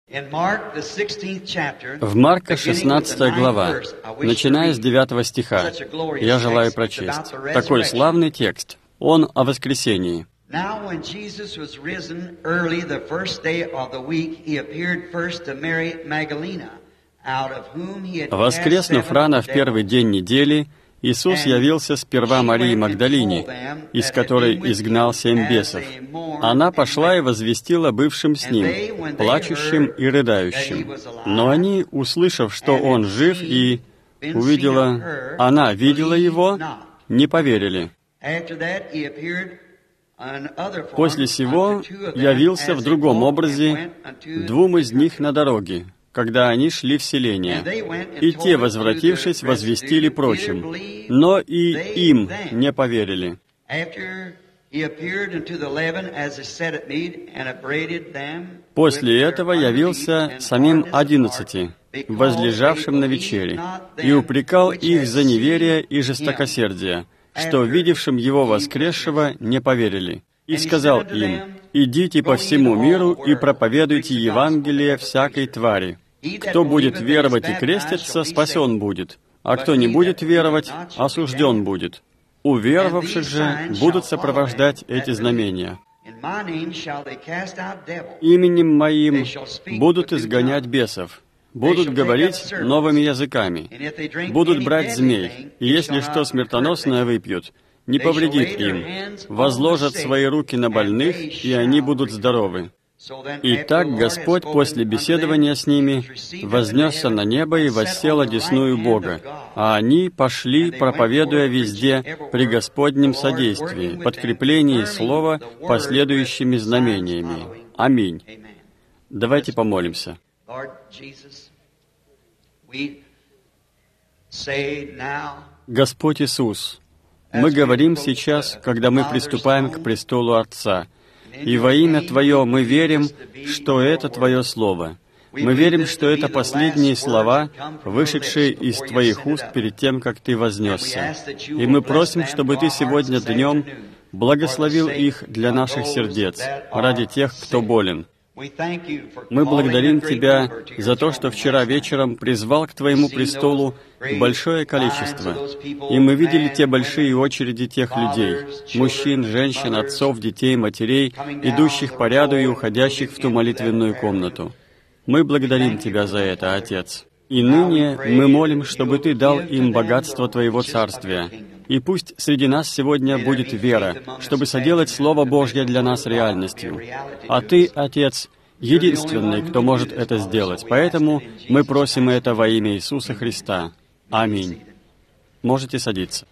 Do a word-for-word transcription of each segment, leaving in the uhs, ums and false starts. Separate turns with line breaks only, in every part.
В Марка шестнадцатая глава, начиная с девятого стиха, я желаю прочесть. Такой славный текст. Он о воскресении. Воскреснув рано в первый день недели, Иисус явился сперва Марии Магдалине, из которой изгнал семь бесов. Она пошла и возвестила бывшим с ним, плачущим и рыдающим. Но они, услышав, что он жив, и увидела, она видела его, не поверили. После сего явился в другом образе двум из них на дороге, когда они шли в селение. И те, возвратившись, возвестили прочим, но и им не поверили. После этого явился самим одиннадцати, возлежавшим на вечере, и упрекал их за неверие и жестокосердие, что, видевшим его воскресшего, не поверили. И сказал им: «Идите по всему миру и проповедуйте Евангелие всякой твари. Кто будет веровать и креститься, спасен будет, а кто не будет веровать, осужден будет. Уверовавших же будут сопровождать эти знамения. Именем Моим будут изгонять бесов, будут говорить новыми языками, будут брать змей, и если что смертоносное выпьют, не повредит им, возложат свои руки на больных, и они будут здоровы». Итак, Господь после беседования с ними вознесся на небо и воссел одесную Бога, а они пошли, проповедуя везде при Господнем содействии, подкреплении слова последующими знамениями. Аминь. Давайте помолимся. Господь Иисус, мы говорим сейчас, когда мы приступаем к престолу Отца, и во имя Твое мы верим, что это Твое Слово. Мы верим, что это последние слова, вышедшие из Твоих уст перед тем, как Ты вознесся. И мы просим, чтобы Ты сегодня днем благословил их для наших сердец, ради тех, кто болен. Мы благодарим Тебя за то, что вчера вечером призвал к Твоему престолу большое количество, и мы видели те большие очереди тех людей, мужчин, женщин, отцов, детей, матерей, идущих по ряду и уходящих в ту молитвенную комнату. Мы благодарим Тебя за это, Отец. И ныне мы молим, чтобы Ты дал им богатство Твоего Царствия. И пусть среди нас сегодня будет вера, чтобы соделать Слово Божье для нас реальностью. А Ты, Отец, единственный, кто может это сделать. Поэтому мы просим это во имя Иисуса Христа. Аминь. Можете садиться.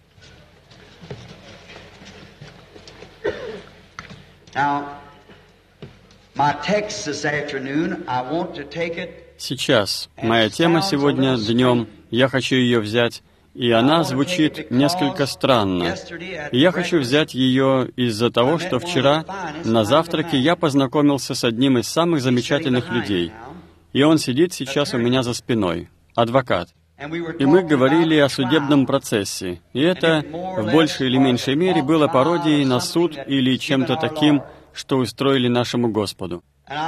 Сейчас моя тема сегодня днем, я хочу ее взять, и она звучит несколько странно. И я хочу взять ее из-за того, что вчера на завтраке я познакомился с одним из самых замечательных людей. И он сидит сейчас у меня за спиной, адвокат. И мы говорили о судебном процессе. И это в большей или меньшей мере было пародией на суд или чем-то таким, что устроили нашему Господу.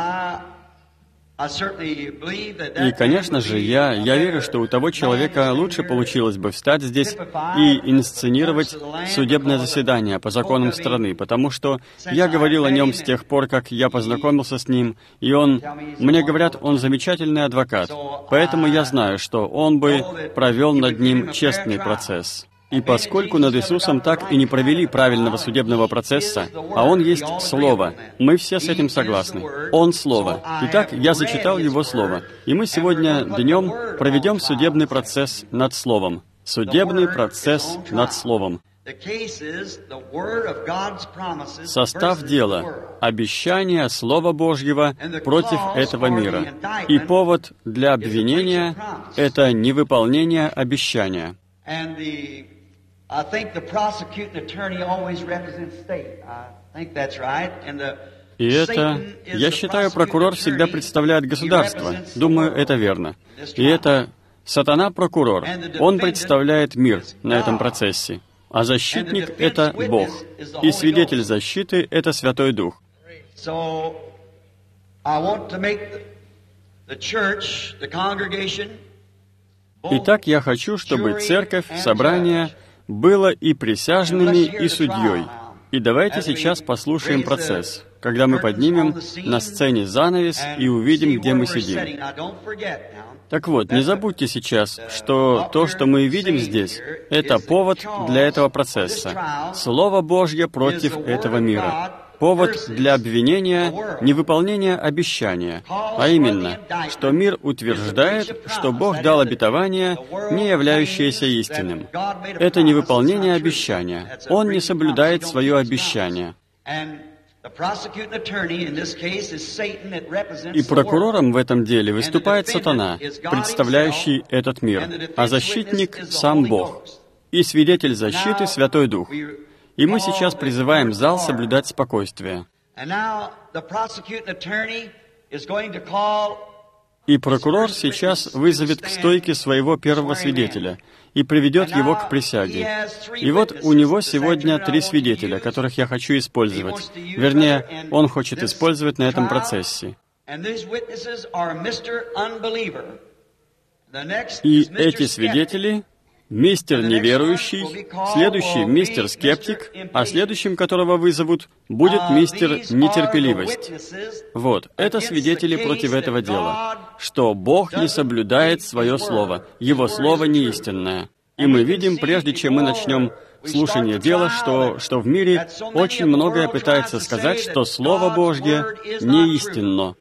И, конечно же, я, я верю, что у того человека лучше получилось бы встать здесь и инсценировать судебное заседание по законам страны, потому что я говорил о нем с тех пор, как я познакомился с ним, и он, мне говорят, он замечательный адвокат, поэтому я знаю, что он бы провел над ним честный процесс. И поскольку над Иисусом так и не провели правильного судебного процесса, а Он есть Слово, мы все с этим согласны. Он Слово. Итак, я зачитал Его Слово. И мы сегодня днем проведем судебный процесс над Словом. Судебный процесс над Словом. Состав дела — обещание Слова Божьего против этого мира. И повод для обвинения — это невыполнение обещания. I think the prosecuting attorney always represents state. I think that's right. And the И это, я считаю, прокурор всегда представляет государство. Думаю, это верно. И это сатана прокурор. Он представляет мир на этом процессе. А защитник — это Бог. И свидетель защиты — это Святой Дух. Итак, я хочу, чтобы церковь, собрание было и присяжными, и судьей. И давайте сейчас послушаем процесс, когда мы поднимем на сцене занавес и увидим, где мы сидим. Так вот, не забудьте сейчас, что то, что мы видим здесь, это повод для этого процесса. Слово Божье против этого мира. Повод для обвинения невыполнения обещания, а именно, что мир утверждает, что Бог дал обетование, не являющееся истинным. Это невыполнение обещания. Он не соблюдает свое обещание. И прокурором в этом деле выступает сатана, представляющий этот мир, а защитник — сам Бог, и свидетель защиты — Святой Дух. И мы сейчас призываем зал соблюдать спокойствие. И прокурор сейчас вызовет к стойке своего первого свидетеля и приведет его к присяге. И вот у него сегодня три свидетеля, которых я хочу использовать. Вернее, он хочет использовать на этом процессе. И эти свидетели — мистер неверующий, следующий мистер скептик, а следующим, которого вызовут, будет мистер нетерпеливость. Вот, это свидетели против этого дела, что Бог не соблюдает свое слово, Его слово не истинное. И мы видим, прежде чем мы начнем слушание дела, что, что в мире очень многое пытается сказать, что Слово Божье не истинно.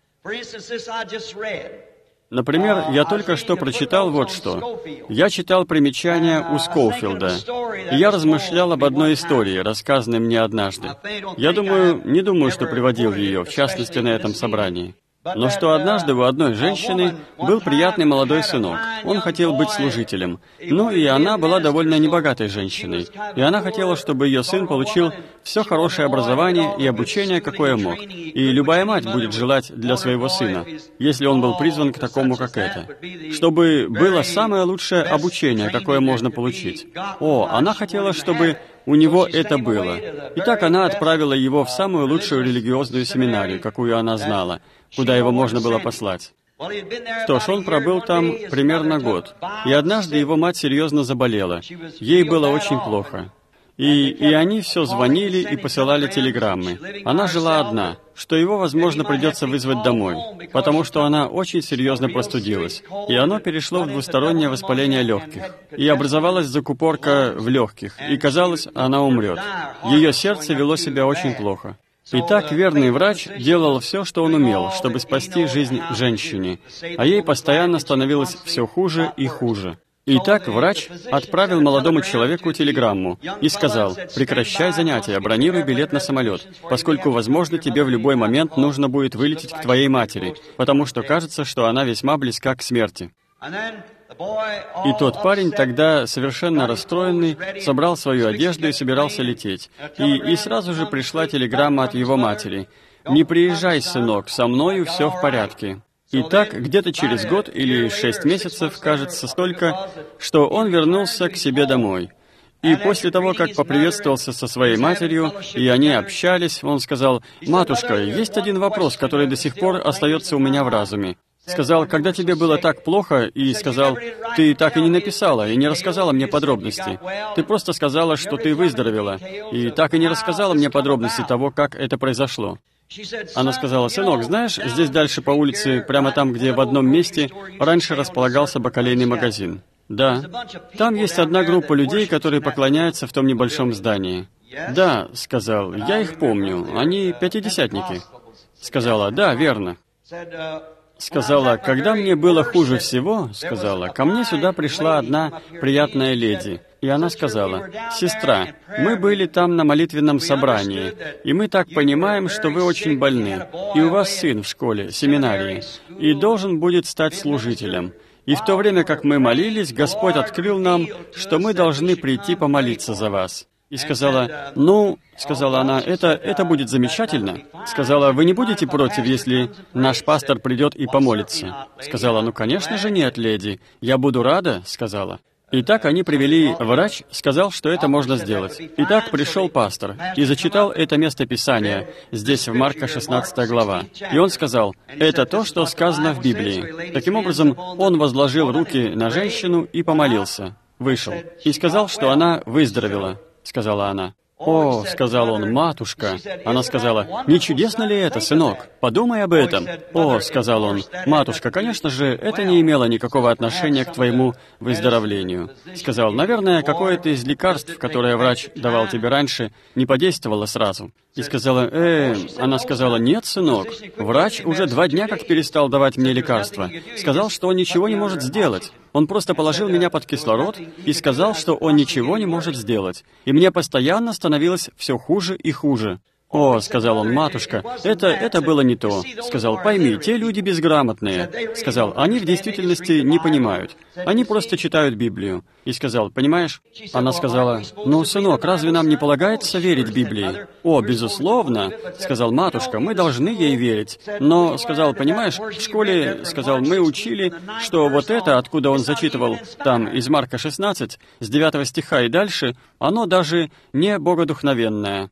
Например, я только что прочитал вот что. Я читал примечания у Скоуфилда, и я размышлял об одной истории, рассказанной мне однажды. Я думаю, не думаю, что приводил ее, в частности, на этом собрании. Но что однажды у одной женщины был приятный молодой сынок. Он хотел быть служителем. Ну и она была довольно небогатой женщиной. И она хотела, чтобы ее сын получил все хорошее образование и обучение, какое мог. И любая мать будет желать для своего сына, если он был призван к такому, как это. Чтобы было самое лучшее обучение, какое можно получить. О, она хотела, чтобы у него это было. Итак, она отправила его в самую лучшую религиозную семинарию, какую она знала, куда его можно было послать. Что ж, он пробыл там примерно год. И однажды его мать серьезно заболела. Ей было очень плохо. И, и они все звонили и посылали телеграммы. Она жила одна, что его, возможно, придется вызвать домой, потому что она очень серьезно простудилась. И оно перешло в двустороннее воспаление легких. И образовалась закупорка в легких, и казалось, она умрет. Ее сердце вело себя очень плохо. Итак, верный врач делал все, что он умел, чтобы спасти жизнь женщине, а ей постоянно становилось все хуже и хуже. Итак, врач отправил молодому человеку телеграмму и сказал: «Прекращай занятия, бронируй билет на самолет, поскольку, возможно, тебе в любой момент нужно будет вылететь к твоей матери, потому что кажется, что она весьма близка к смерти». И тот парень тогда, совершенно расстроенный, собрал свою одежду и собирался лететь. И, и сразу же пришла телеграмма от его матери: «Не приезжай, сынок, со мною все в порядке». И так, где-то через год или шесть месяцев, кажется, столько, что он вернулся к себе домой. И после того, как поприветствовался со своей матерью, и они общались, он сказал: «Матушка, есть один вопрос, который до сих пор остается у меня в разуме». Сказал: «Когда тебе было так плохо», и сказал: «Ты так и не написала, и не рассказала мне подробности. Ты просто сказала, что ты выздоровела, и так и не рассказала мне подробности того, как это произошло». Она сказала: «Сынок, знаешь, здесь дальше по улице, прямо там, где в одном месте раньше располагался бакалейный магазин. Да, там есть одна группа людей, которые поклоняются в том небольшом здании». «Да», — сказал, — «я их помню, они пятидесятники». Сказала: «Да, верно». Сказала: «Когда мне было хуже всего, — сказала, — ко мне сюда пришла одна приятная леди, и она сказала: „Сестра, мы были там на молитвенном собрании, и мы так понимаем, что вы очень больны, и у вас сын в школе, семинарии, и должен будет стать служителем. И в то время, как мы молились, Господь открыл нам, что мы должны прийти помолиться за вас». И сказала: «Ну, — сказала она, — это, это будет замечательно». Сказала: «Вы не будете против, если наш пастор придет и помолится?» Сказала: «Ну, конечно же нет, леди. Я буду рада», — сказала. Итак, они привели, врач сказал, что это можно сделать. Итак, пришел пастор и зачитал это место Писания, здесь в Марка шестнадцатая глава. И он сказал, это то, что сказано в Библии. Таким образом, он возложил руки на женщину и помолился. Вышел. И сказал, что она выздоровела, сказала она. «О, — сказал он, — матушка». Она сказала, «Не чудесно ли это, сынок? Подумай об этом». «О, — сказал он, — матушка, конечно же, это не имело никакого отношения к твоему выздоровлению». Сказал, «Наверное, какое-то из лекарств, которое врач давал тебе раньше, не подействовало сразу». И сказала, «Э, она сказала, нет, сынок, врач уже два дня как перестал давать мне лекарства. Сказал, что он ничего не может сделать. Он просто положил меня под кислород и сказал, что он ничего не может сделать. И мне постоянно становилось все хуже и хуже». «О, — сказал он, — матушка, это, это было не то». Сказал, «Пойми, те люди безграмотные». Сказал, «Они в действительности не понимают. Они просто читают Библию». И сказал, «Понимаешь?» Она сказала, «Ну, сынок, разве нам не полагается верить Библии?» «О, безусловно», — сказал, «матушка, мы должны ей верить». Но, сказал, «Понимаешь, в школе, — сказал, — мы учили, что вот это, откуда он зачитывал, там, из Марка шестнадцать, с девятого стиха и дальше, оно даже не богодухновенное».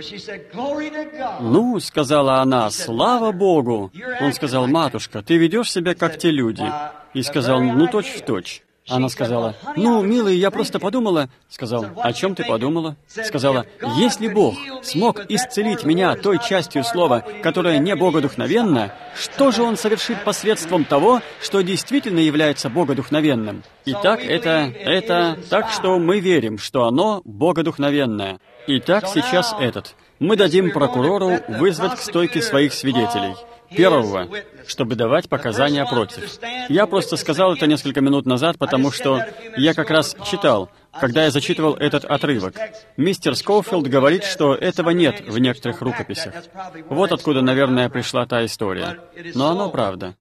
«Ну, — сказала она, — слава Богу!» Он сказал, «Матушка, ты ведешь себя, как те люди». И сказал, «Ну, точь-в-точь». Она сказала, «Ну, милый, я просто подумала...» Сказал, «О чем ты подумала?» Сказала, «Если Бог смог исцелить меня той частью слова, которая не богодухновенна, что же Он совершит посредством того, что действительно является богодухновенным?» Итак, это... это... Так что мы верим, что оно богодухновенное. Итак, сейчас этот. Мы дадим прокурору вызвать к стойке своих свидетелей. Первого, чтобы давать показания против. Я просто сказал это несколько минут назад, потому что я как раз читал, когда я зачитывал этот отрывок. Мистер Скоуфилд говорит, что этого нет в некоторых рукописях. Вот откуда, наверное, пришла та история. Но оно правда.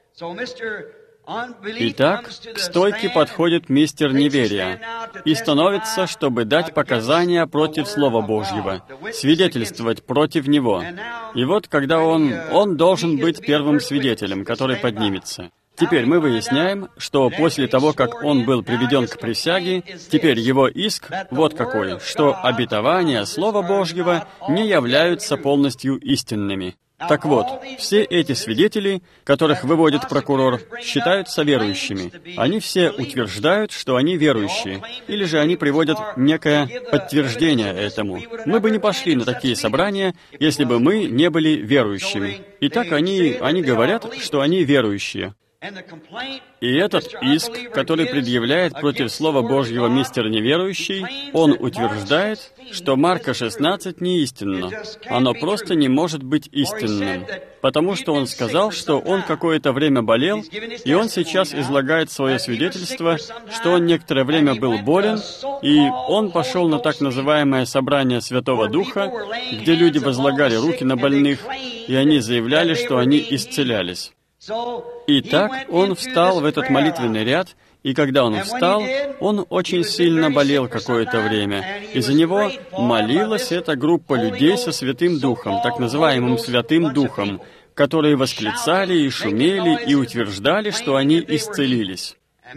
Итак, к стойке подходит мистер Неверия и становится, чтобы дать показания против Слова Божьего, свидетельствовать против него. И вот, когда он, он должен быть первым свидетелем, который поднимется. Теперь мы выясняем, что после того, как он был приведен к присяге, теперь его иск вот какой, что обетования Слова Божьего не являются полностью истинными. Так вот, все эти свидетели, которых выводит прокурор, считаются верующими. Они все утверждают, что они верующие, или же они приводят некое подтверждение этому. Мы бы не пошли на такие собрания, если бы мы не были верующими. Итак, они, они говорят, что они верующие. И этот иск, который предъявляет против Слова Божьего мистер Неверующий, он утверждает, что Марка шестнадцать не истинно. Оно просто не может быть истинным. Потому что он сказал, что он какое-то время болел, и он сейчас излагает свое свидетельство, что он некоторое время был болен, и он пошел на так называемое собрание Святого Духа, где люди возлагали руки на больных, и они заявляли, что они исцелялись. Итак, он встал в этот молитвенный ряд, и когда он встал, он очень сильно болел какое-то время. И за него молилась эта группа людей со Святым Духом, так называемым Святым Духом, которые восклицали и шумели и утверждали, что они исцелились.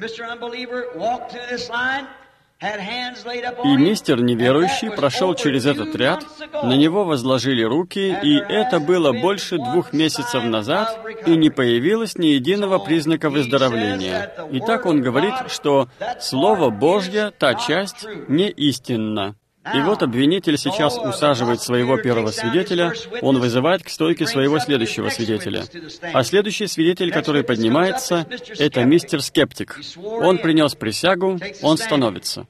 И мистер Неверующий прошел через этот ряд, на него возложили руки, и это было больше двух месяцев назад, и не появилось ни единого признака выздоровления. Итак, он говорит, что Слово Божье, та часть, не истинна. И вот обвинитель сейчас усаживает своего первого свидетеля, он вызывает к стойке своего следующего свидетеля. А следующий свидетель, который поднимается, это мистер Скептик. Он принес присягу, он становится.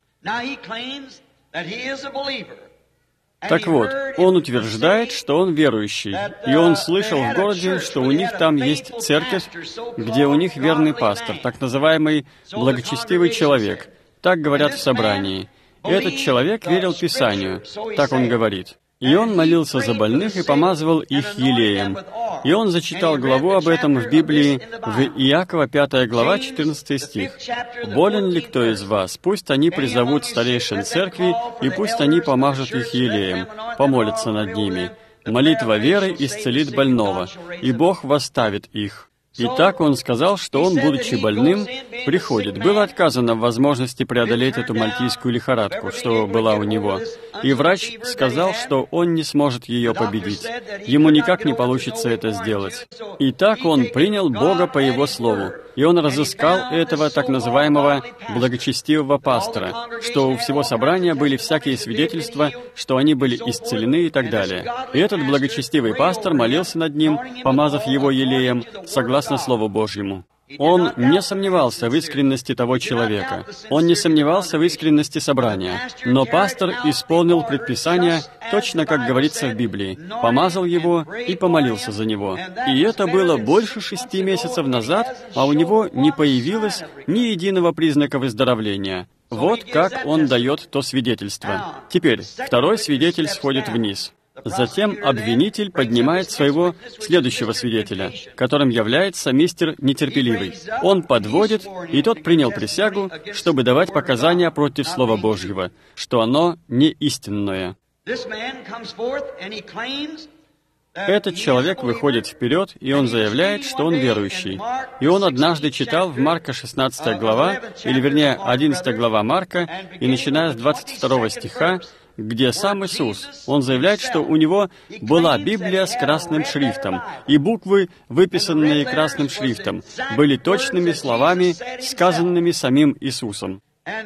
Так вот, он утверждает, что он верующий, и он слышал в городе, что у них там есть церковь, где у них верный пастор, так называемый благочестивый человек. Так говорят в собрании. Этот человек верил Писанию, так он говорит. И он молился за больных и помазывал их елеем. И он зачитал главу об этом в Библии, в Иакова пятая глава, четырнадцатый стих. «Болен ли кто из вас? Пусть они призовут старейшин церкви, и пусть они помажут их елеем, помолятся над ними. Молитва веры исцелит больного, и Бог восставит их». Итак, он сказал, что он, будучи больным, приходит. Было отказано в возможности преодолеть эту мальтийскую лихорадку, что была у него. И врач сказал, что он не сможет ее победить. Ему никак не получится это сделать. Итак, он принял Бога по Его Слову. И он разыскал этого так называемого благочестивого пастора, что у всего собрания были всякие свидетельства, что они были исцелены и так далее. И этот благочестивый пастор молился над ним, помазав его елеем, согласно Слову Божьему. Он не сомневался в искренности того человека. Он не сомневался в искренности собрания. Но пастор исполнил предписание, точно как говорится в Библии, помазал его и помолился за него. И это было больше шести месяцев назад, а у него не появилось ни единого признака выздоровления. Вот как он дает то свидетельство. Теперь второй свидетель сходит вниз. Затем обвинитель поднимает своего следующего свидетеля, которым является мистер Нетерпеливый. Он подводит, и тот принял присягу, чтобы давать показания против Слова Божьего, что оно не истинное. Этот человек выходит вперед, и он заявляет, что он верующий. И он однажды читал в Марка шестнадцатая глава, или вернее одиннадцатая глава Марка, и начиная с двадцать второго стиха, где сам Иисус, он заявляет, что у него была Библия с красным шрифтом, и буквы, выписанные красным шрифтом, были точными словами, сказанными самим Иисусом.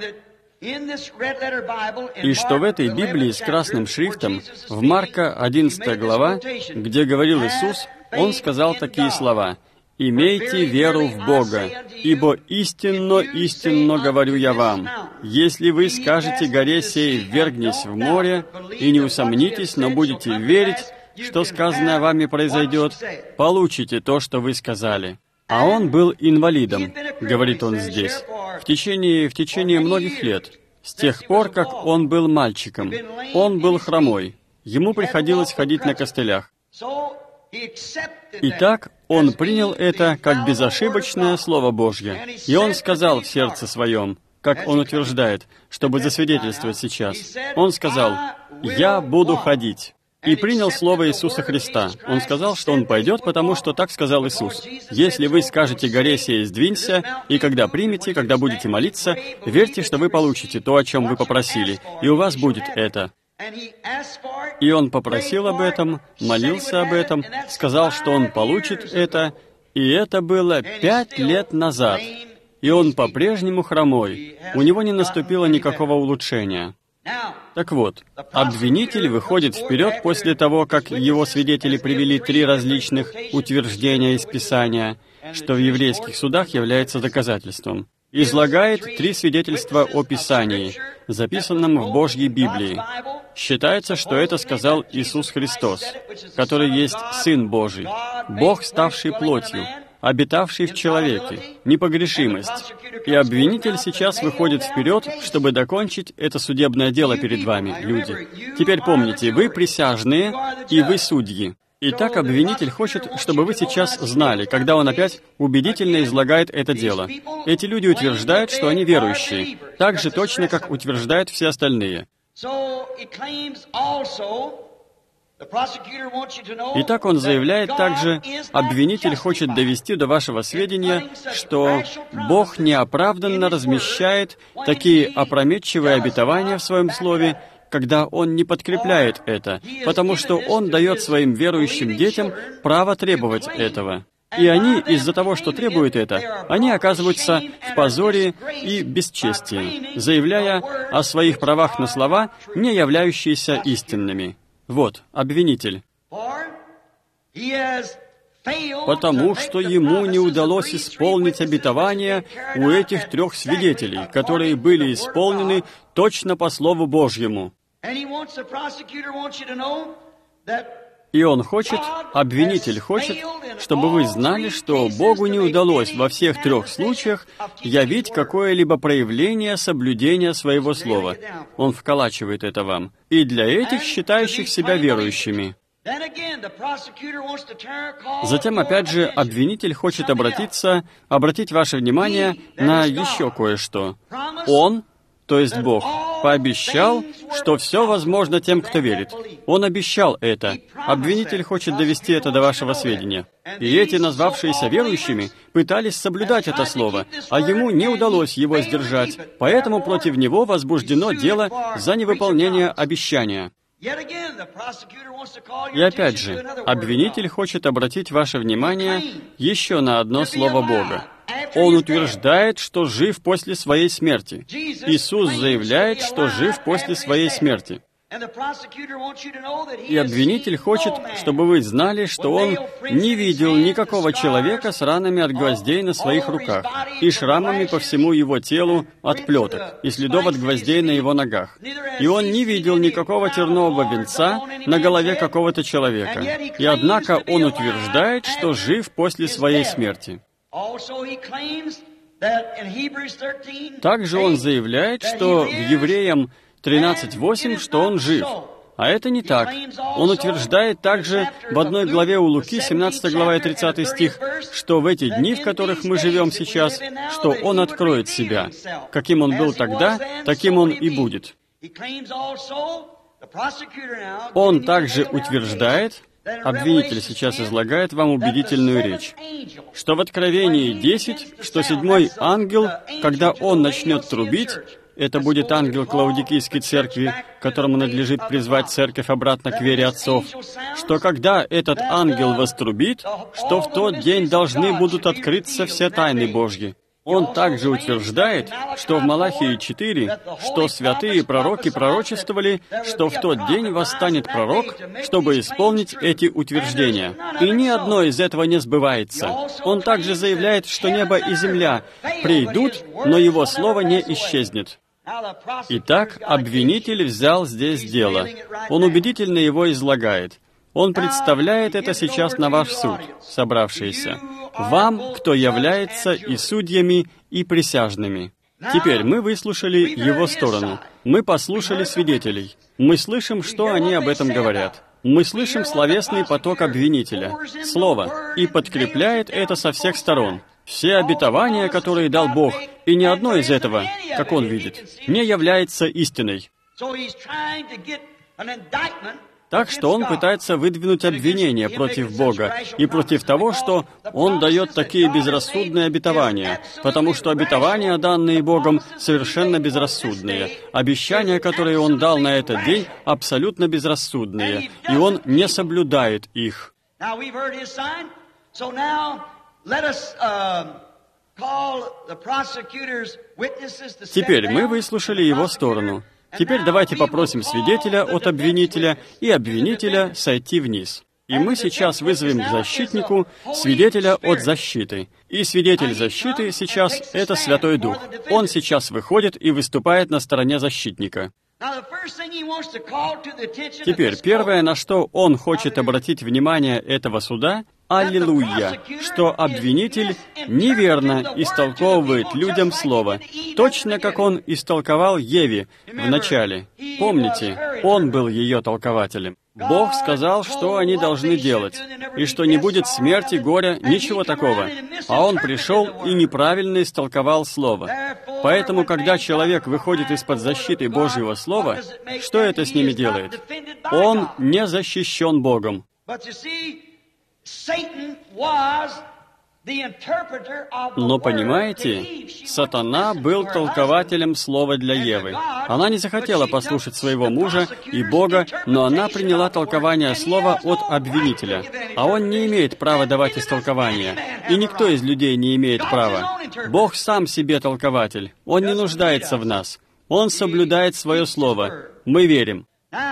И что в этой Библии с красным шрифтом, в Марка одиннадцатая глава, где говорил Иисус, Он сказал такие слова: «Имейте веру в Бога, ибо истинно, истинно говорю я вам, если вы скажете горе сей, ввергнись в море, и не усомнитесь, но будете верить, что сказанное вами произойдет, получите то, что вы сказали». А он был инвалидом, говорит он здесь, в течение, в течение многих лет, с тех пор, как он был мальчиком. Он был хромой, ему приходилось ходить на костылях. Итак, он принял это как безошибочное Слово Божье, и он сказал в сердце своем, как он утверждает, чтобы засвидетельствовать сейчас, он сказал: «Я буду ходить». И принял слово Иисуса Христа. Он сказал, что он пойдет, потому что так сказал Иисус. «Если вы скажете горе сей, сдвинься, и когда примете, когда будете молиться, верьте, что вы получите то, о чем вы попросили, и у вас будет это». И он попросил об этом, молился об этом, сказал, что он получит это, и это было пять лет назад. И он по-прежнему хромой, у него не наступило никакого улучшения. Так вот, обвинитель выходит вперед после того, как его свидетели привели три различных утверждения из Писания, что в еврейских судах является доказательством. Излагает три свидетельства о Писании, записанном в Божьей Библии. Считается, что это сказал Иисус Христос, который есть Сын Божий, Бог, ставший плотью, обитавший в человеке, непогрешимость. И обвинитель сейчас выходит вперед, чтобы докончить это судебное дело перед вами, люди. Теперь помните, вы присяжные, и вы судьи. Итак, обвинитель хочет, чтобы вы сейчас знали, когда он опять убедительно излагает это дело. Эти люди утверждают, что они верующие, так же точно, как утверждают все остальные. Итак, он заявляет также, обвинитель хочет довести до вашего сведения, что Бог неоправданно размещает такие опрометчивые обетования в Своем Слове, когда Он не подкрепляет это, потому что Он дает своим верующим детям право требовать этого. И они, из-за того, что требуют это, они оказываются в позоре и бесчестии, заявляя о своих правах на слова, не являющиеся истинными. Вот, обвинитель. Потому что ему не удалось исполнить обетование у этих трех свидетелей, которые были исполнены точно по Слову Божьему. И он хочет, обвинитель хочет, чтобы вы знали, что Богу не удалось во всех трех случаях явить какое-либо проявление соблюдения своего слова. Он вколачивает это вам. И для этих, считающих себя верующими. Затем, опять же, обвинитель хочет обратиться, обратить ваше внимание на еще кое-что. Он, то есть Бог, пообещал, что все возможно тем, кто верит. Он обещал это. Обвинитель хочет довести это до вашего сведения. И эти, назвавшиеся верующими, пытались соблюдать это слово, а ему не удалось его сдержать, поэтому против него возбуждено дело за невыполнение обещания. И опять же, обвинитель хочет обратить ваше внимание еще на одно слово Бога. Он утверждает, что жив после своей смерти. Иисус заявляет, что жив после своей смерти. И обвинитель хочет, чтобы вы знали, что он не видел никакого человека с ранами от гвоздей на своих руках и шрамами по всему его телу от плеток и следов от гвоздей на его ногах. И он не видел никакого тернового венца на голове какого-то человека. И однако он утверждает, что жив после своей смерти. Также он заявляет, что в Евреям тринадцать восемь, что он жив. А это не так. Он утверждает также в одной главе у Луки, семнадцатой глава и тридцатый стих, что в эти дни, в которых мы живем сейчас, что он откроет себя. Каким он был тогда, таким он и будет. Он также утверждает, обвинитель сейчас излагает вам убедительную речь, что в Откровении десять, что седьмой ангел, когда он начнет трубить, это будет ангел Лаодикийской церкви, которому надлежит призвать церковь обратно к вере отцов, что когда этот ангел вострубит, что в тот день должны будут открыться все тайны Божьи. Он также утверждает, что в Малахии четыре, что святые пророки пророчествовали, что в тот день восстанет пророк, чтобы исполнить эти утверждения. И ни одно из этого не сбывается. Он также заявляет, что небо и земля придут, но его слово не исчезнет. Итак, обвинитель взял здесь дело. Он убедительно его излагает. Он представляет это сейчас на ваш суд, собравшиеся. Вам, кто является и судьями, и присяжными. Теперь мы выслушали его сторону. Мы послушали свидетелей. Мы слышим, что они об этом говорят. Мы слышим словесный поток обвинителя, слово, и подкрепляет это со всех сторон. Все обетования, которые дал Бог, и ни одно из этого, как он видит, не является истиной. Так что он пытается выдвинуть обвинение против Бога и против того, что он дает такие безрассудные обетования, потому что обетования, данные Богом, совершенно безрассудные. Обещания, которые он дал на этот день, абсолютно безрассудные, и он не соблюдает их. Теперь мы выслушали его сторону. Теперь давайте попросим свидетеля от обвинителя и обвинителя сойти вниз. И мы сейчас вызовем к защитнику свидетеля от защиты. И свидетель защиты сейчас — это Святой Дух. Он сейчас выходит и выступает на стороне защитника. Теперь первое, на что он хочет обратить внимание этого суда, аллилуйя, что обвинитель неверно истолковывает людям слово, точно как он истолковал Еве в начале. Помните, он был ее толкователем. Бог сказал, что они должны делать, и что не будет смерти, горя, ничего такого. А он пришел и неправильно истолковал слово. Поэтому, когда человек выходит из-под защиты Божьего слова, что это с ними делает? Он не защищен Богом. Но понимаете, сатана был толкователем слова для Евы. Она не захотела послушать своего мужа и Бога, но она приняла толкование слова от обвинителя. А он не имеет права давать истолкования. И никто из людей не имеет права. Бог сам себе толкователь. Он не нуждается в нас. Он соблюдает свое слово. Мы верим.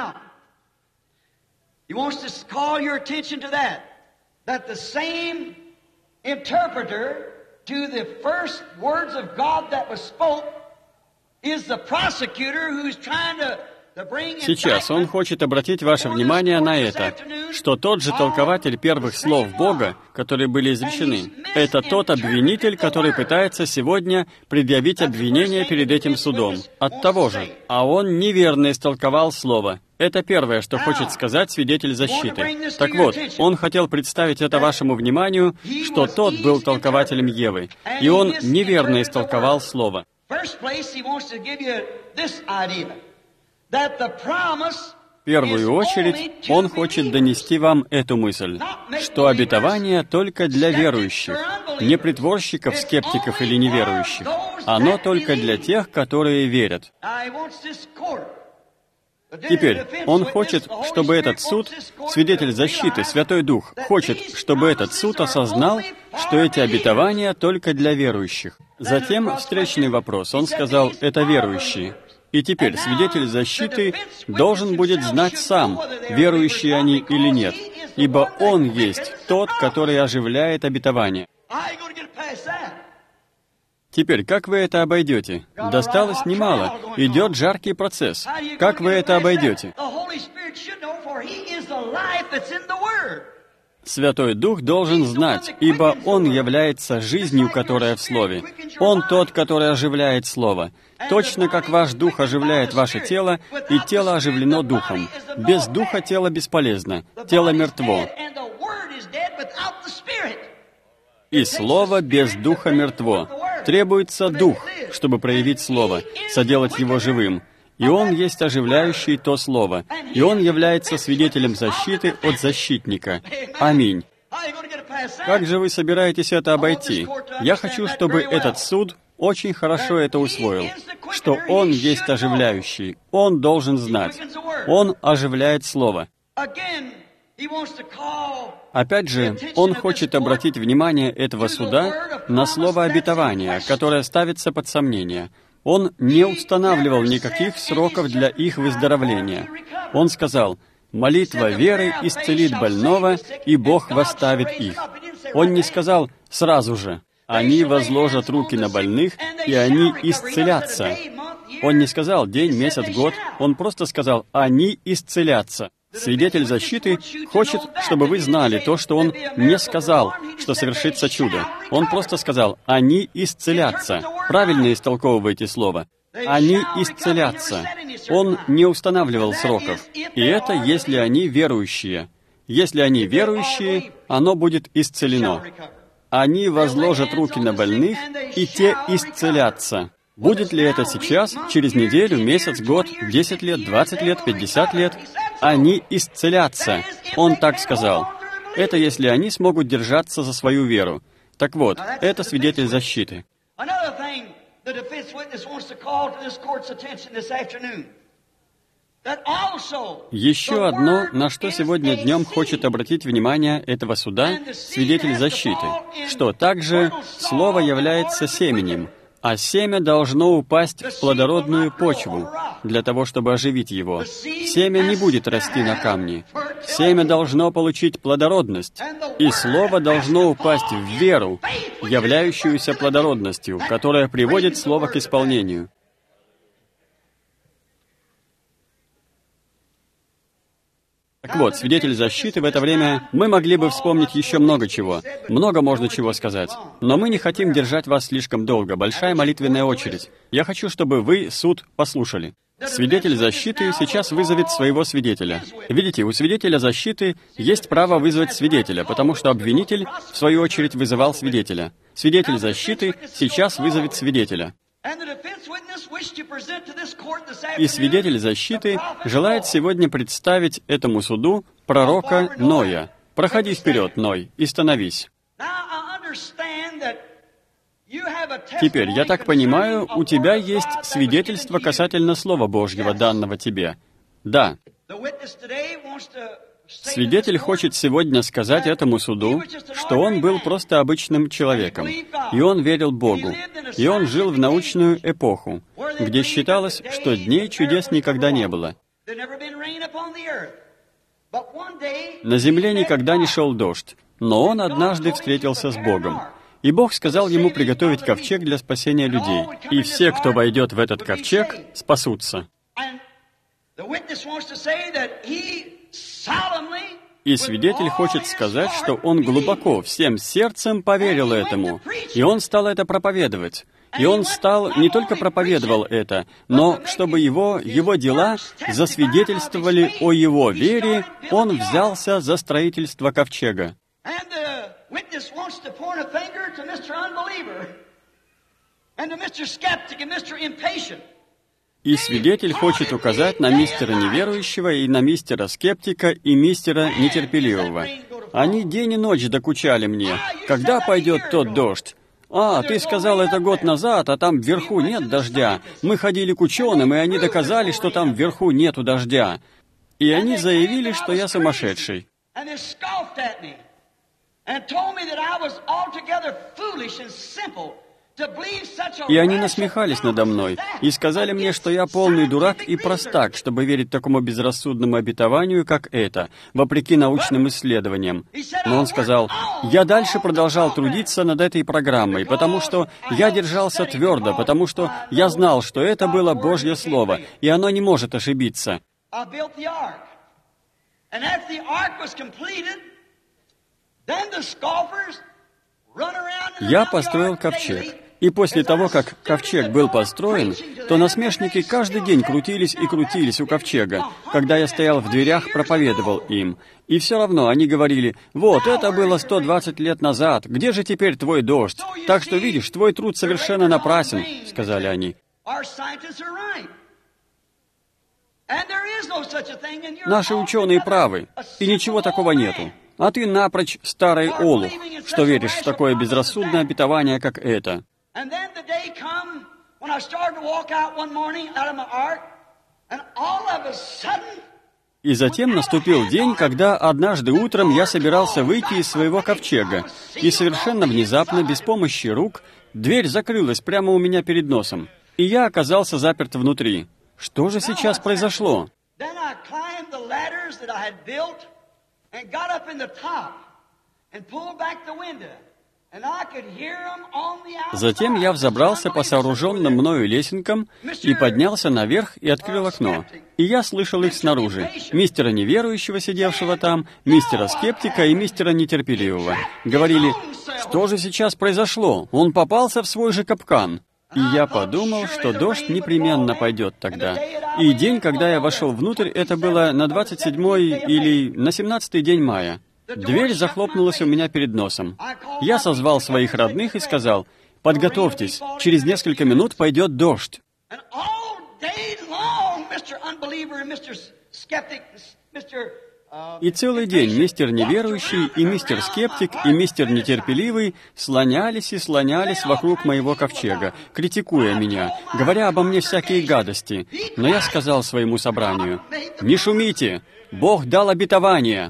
Interpreter to the first words of God that was spoke is the prosecutor who's trying to
Сейчас он хочет обратить ваше внимание на это, что тот же толкователь первых слов Бога, которые были изречены, это тот обвинитель, который пытается сегодня предъявить обвинение перед этим судом. От того же. А он неверно истолковал слово. Это первое, что хочет сказать свидетель защиты. Так вот, он хотел представить это вашему вниманию, что тот был толкователем Евы, и он неверно истолковал слово. В первую очередь, Он хочет донести вам эту мысль, что обетование только для верующих, не притворщиков, скептиков или неверующих. Оно только для тех, которые верят. Теперь, Он хочет, чтобы этот суд, свидетель защиты, Святой Дух, хочет, чтобы этот суд осознал, что эти обетования только для верующих. Затем встречный вопрос. Он сказал, это верующие. И теперь свидетель защиты должен будет знать сам, верующие они или нет, ибо он есть тот, который оживляет обетование. Теперь, как вы это обойдете? Досталось немало. Идет жаркий процесс. Как вы это обойдете? Святой Дух должен знать, ибо Он является жизнью, которая в Слове. Он тот, который оживляет Слово. Точно как ваш Дух оживляет ваше тело, и тело оживлено Духом. Без Духа тело бесполезно, тело мертво. И Слово без Духа мертво. Требуется Дух, чтобы проявить Слово, соделать его живым. И Он есть оживляющий то Слово. И Он является свидетелем защиты от защитника. Аминь. Как же вы собираетесь это обойти? Я хочу, чтобы этот суд очень хорошо это усвоил, что Он есть оживляющий. Он должен знать. Он оживляет Слово. Опять же, Он хочет обратить внимание этого суда на слово обетования, которое ставится под сомнение. Он не устанавливал никаких сроков для их выздоровления. Он сказал, «Молитва веры исцелит больного, и Бог восставит их». Он не сказал «сразу же». Они возложат руки на больных, и они исцелятся. Он не сказал «день, месяц, год». Он просто сказал «они исцелятся». Свидетель защиты хочет, чтобы вы знали то, что он не сказал, что совершится чудо. Он просто сказал «они исцелятся». Правильно истолковывайте слово. «Они исцелятся». Он не устанавливал сроков. И это, если они верующие. Если они верующие, оно будет исцелено. Они возложат руки на больных, и те исцелятся. Будет ли это сейчас, через неделю, месяц, год, десять лет, двадцать лет, пятьдесят лет? Они исцелятся. Он так сказал. Это если они смогут держаться за свою веру. Так вот, это свидетель защиты. Еще одно, на что сегодня днем хочет обратить внимание этого суда, свидетель защиты, что также Слово является семенем, а семя должно упасть в плодородную почву, для того, чтобы оживить его. Семя не будет расти на камне. Семя должно получить плодородность, и Слово должно упасть в веру, являющуюся плодородностью, которая приводит Слово к исполнению. Так вот, свидетель защиты в это время, мы могли бы вспомнить еще много чего. Много можно чего сказать. Но мы не хотим держать вас слишком долго. Большая молитвенная очередь. Я хочу, чтобы вы суд послушали. Свидетель защиты сейчас вызовет своего свидетеля. Видите, у свидетеля защиты есть право вызвать свидетеля, потому что обвинитель, в свою очередь, вызывал свидетеля. Свидетель защиты сейчас вызовет свидетеля. И свидетель защиты желает сегодня представить этому суду пророка Ноя. Проходи вперед, Ной, и становись. Теперь, я так понимаю, у тебя есть свидетельство касательно Слова Божьего, данного тебе. Да. Свидетель хочет сегодня сказать этому суду, что он был просто обычным человеком, и он верил Богу, и он жил в научную эпоху, где считалось, что дней чудес никогда не было. На земле никогда не шел дождь, но он однажды встретился с Богом. И Бог сказал ему приготовить ковчег для спасения людей, и все, кто войдет в этот ковчег, спасутся. И свидетель хочет сказать, что он глубоко, всем сердцем поверил этому, и он стал это проповедовать. И он стал, не только проповедовал это, но чтобы его, его дела засвидетельствовали о его вере, он взялся за строительство ковчега. И свидетель хочет указать на мистера неверующего и на мистера скептика и мистера нетерпеливого. Они день и ночь докучали мне. Когда пойдет тот дождь? А, ты сказал это год назад, а там вверху нет дождя. Мы ходили к ученым, и они доказали, что там вверху нету дождя. И они заявили, что я сумасшедший. И они насмехались надо мной и сказали мне, что я полный дурак и простак, чтобы верить такому безрассудному обетованию, как это, вопреки научным исследованиям. Но он сказал, я дальше продолжал трудиться над этой программой, потому что я держался твердо, потому что я знал, что это было Божье Слово, и оно не может ошибиться. Я построил ковчег. И после того, как ковчег был построен, то насмешники каждый день крутились и крутились у ковчега, когда я стоял в дверях, проповедовал им. И все равно они говорили, вот, это было сто двадцать лет назад, где же теперь твой дождь? Так что, видишь, твой труд совершенно напрасен, сказали они. Наши ученые правы, и ничего такого нету. А ты напрочь старый олух, что веришь в такое безрассудное обетование, как это. И затем наступил день, когда однажды утром я собирался выйти из своего ковчега, и совершенно внезапно, без помощи рук, дверь закрылась прямо у меня перед носом, и я оказался заперт внутри. Что же сейчас произошло? Затем я взобрался по сооруженным мною лесенкам и поднялся наверх и открыл окно. И я слышал их снаружи. Мистера неверующего, сидевшего там, мистера скептика и мистера нетерпеливого. Говорили, что же сейчас произошло? Он попался в свой же капкан. И я подумал, что дождь непременно пойдет тогда. И день, когда я вошел внутрь, это было на двадцать седьмой или на семнадцатый день мая. Дверь захлопнулась у меня перед носом. Я созвал своих родных и сказал, «Подготовьтесь, через несколько минут пойдет дождь». И целый день мистер неверующий, и мистер скептик, и мистер нетерпеливый слонялись и слонялись вокруг моего ковчега, критикуя меня, говоря обо мне всякие гадости. Но я сказал своему собранию, «Не шумите! Бог дал обетование!»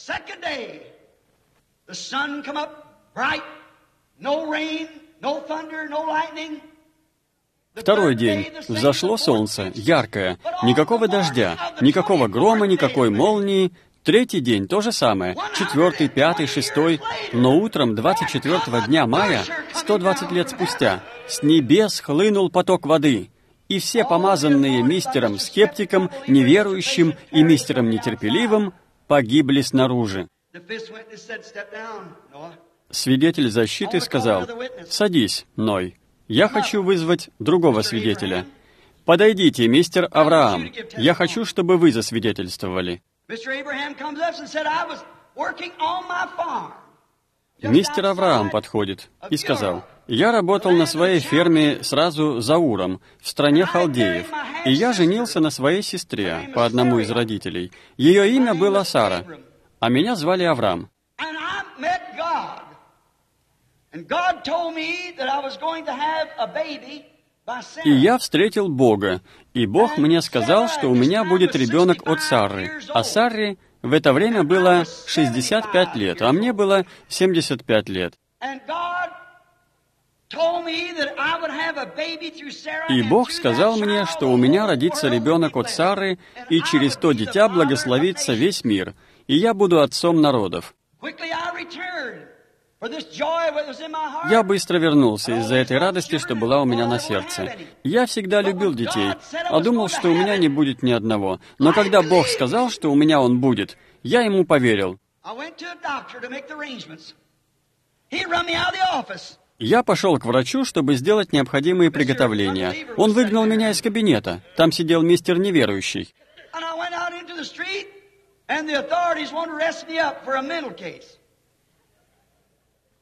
Второй день. Взошло солнце, яркое, никакого дождя, никакого грома, никакой молнии. Третий день то же самое, четвертый, пятый, шестой. Но утром двадцать четвёртого дня мая, сто двадцать лет спустя, с небес хлынул поток воды. И все помазанные мистером скептиком, неверующим и мистером нетерпеливым погибли снаружи. Свидетель защиты сказал, «Садись, Ной. Я хочу вызвать другого свидетеля. Подойдите, мистер Авраам. Я хочу, чтобы вы засвидетельствовали». Мистер Авраам подходит и сказал, «Я работал на своей ферме сразу за Уром, в стране халдеев, и я женился на своей сестре, по одному из родителей. Ее имя было Сара, а меня звали Авраам. И я встретил Бога, и Бог мне сказал, что у меня будет ребенок от Сары, а Саре в это время было шестьдесят пять лет, а мне было семьдесят пять лет. И Бог сказал мне, что у меня родится ребенок от Сары, и через то дитя благословится весь мир, и я буду отцом народов. Я быстро вернулся из-за этой радости, что была у меня на сердце. Я всегда любил детей, а думал, что у меня не будет ни одного. Но когда Бог сказал, что у меня он будет, я ему поверил. Я пошел к врачу, чтобы сделать необходимые приготовления. Он выгнал меня из кабинета. Там сидел мистер неверующий.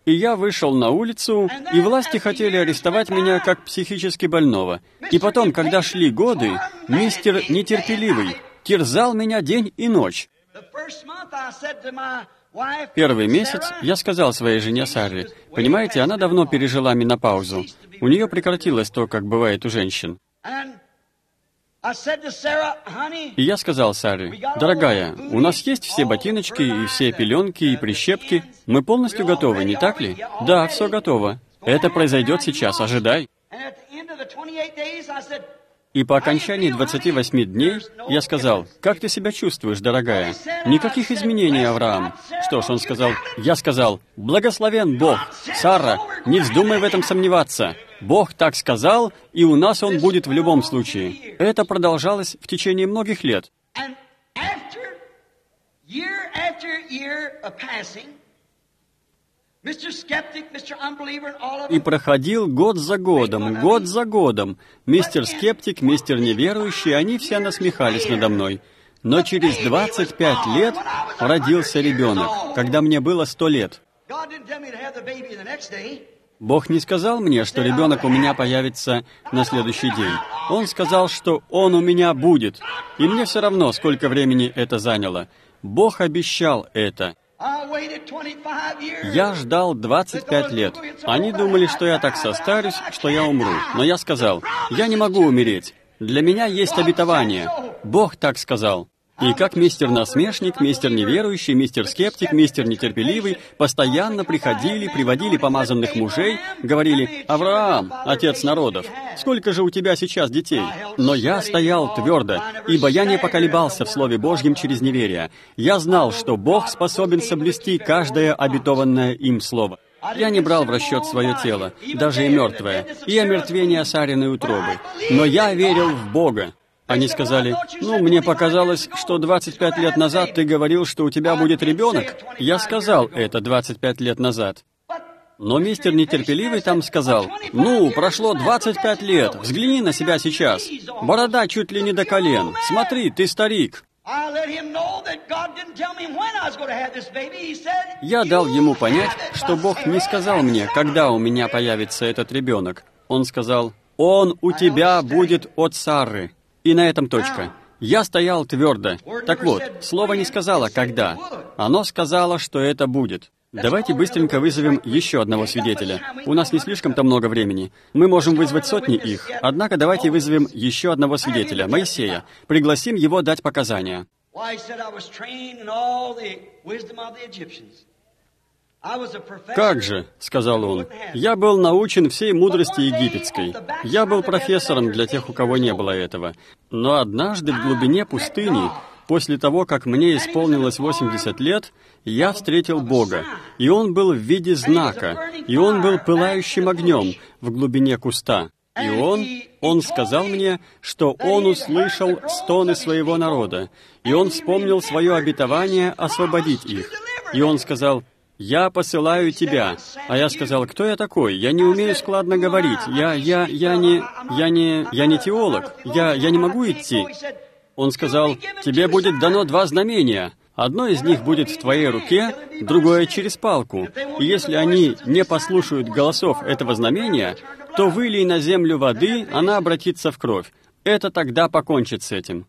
И я вышел на улицу, и власти хотели арестовать меня как психически больного. И потом, когда шли годы, мистер Нетерпеливый терзал меня день и ночь. Первый месяц я сказал своей жене Саре, понимаете, она давно пережила менопаузу. У нее прекратилось то, как бывает у женщин. И я сказал Саре, дорогая, у нас есть все ботиночки и все пеленки и прищепки. Мы полностью готовы, не так ли? Да, все готово. Это произойдет сейчас, ожидай. И по окончании двадцати восьми дней я сказал, как ты себя чувствуешь, дорогая? Никаких изменений, Авраам. Что ж, он сказал, я сказал, благословен Бог. Сара, не вздумай в этом сомневаться. Бог так сказал, и у нас он будет в любом случае. Это продолжалось в течение многих лет. И проходил год за годом, год за годом. Мистер Скептик, мистер Неверующий, они все насмехались надо мной. Но через двадцать пять лет родился ребенок, когда мне было сто лет. Бог не сказал мне, что ребенок у меня появится на следующий день. Он сказал, что он у меня будет. И мне все равно, сколько времени это заняло. Бог обещал это. Я ждал двадцать пять лет. Они думали, что я так состарюсь, что я умру. Но я сказал, я не могу умереть. Для меня есть обетование. Бог так сказал. И как мистер Насмешник, мистер Неверующий, мистер Скептик, мистер Нетерпеливый постоянно приходили, приводили помазанных мужей, говорили, «Авраам, отец народов, сколько же у тебя сейчас детей?» Но я стоял твердо, ибо я не поколебался в Слове Божьем через неверие. Я знал, что Бог способен соблюсти каждое обетованное им слово. Я не брал в расчет свое тело, даже и мертвое, и омертвение Сариной утробы. Но я верил в Бога. Они сказали, ну, мне показалось, что двадцать пять лет назад ты говорил, что у тебя будет ребенок. Я сказал это двадцать пять лет назад. Но мистер Нетерпеливый там сказал, ну, прошло двадцать пять лет, взгляни на себя сейчас. Борода чуть ли не до колен. Смотри, ты старик. Я дал ему понять, что Бог не сказал мне, когда у меня появится этот ребенок. Он сказал, он у тебя будет от Сары. И на этом точка. Я стоял твердо. Так вот, слово не сказало, когда. Оно сказало, что это будет. Давайте быстренько вызовем еще одного свидетеля. У нас не слишком-то много времени. Мы можем вызвать сотни их. Однако давайте вызовем еще одного свидетеля, Моисея. Пригласим его дать показания. «Как же», — сказал он, — «я был научен всей мудрости египетской. Я был профессором для тех, у кого не было этого. Но однажды в глубине пустыни, после того, как мне исполнилось восемьдесят лет, я встретил Бога, и Он был в виде знака, и Он был пылающим огнем в глубине куста. И Он, Он сказал мне, что Он услышал стоны своего народа, и Он вспомнил свое обетование освободить их. И Он сказал, «Я посылаю тебя». А я сказал, «Кто я такой? Я не умею складно говорить. Я, я, я не, я не, я не теолог. Я, я не могу идти». Он сказал, «Тебе будет дано два знамения. Одно из них будет в твоей руке, другое через палку. И если они не послушают голосов этого знамения, то вылей на землю воды, она обратится в кровь. Это тогда покончит с этим».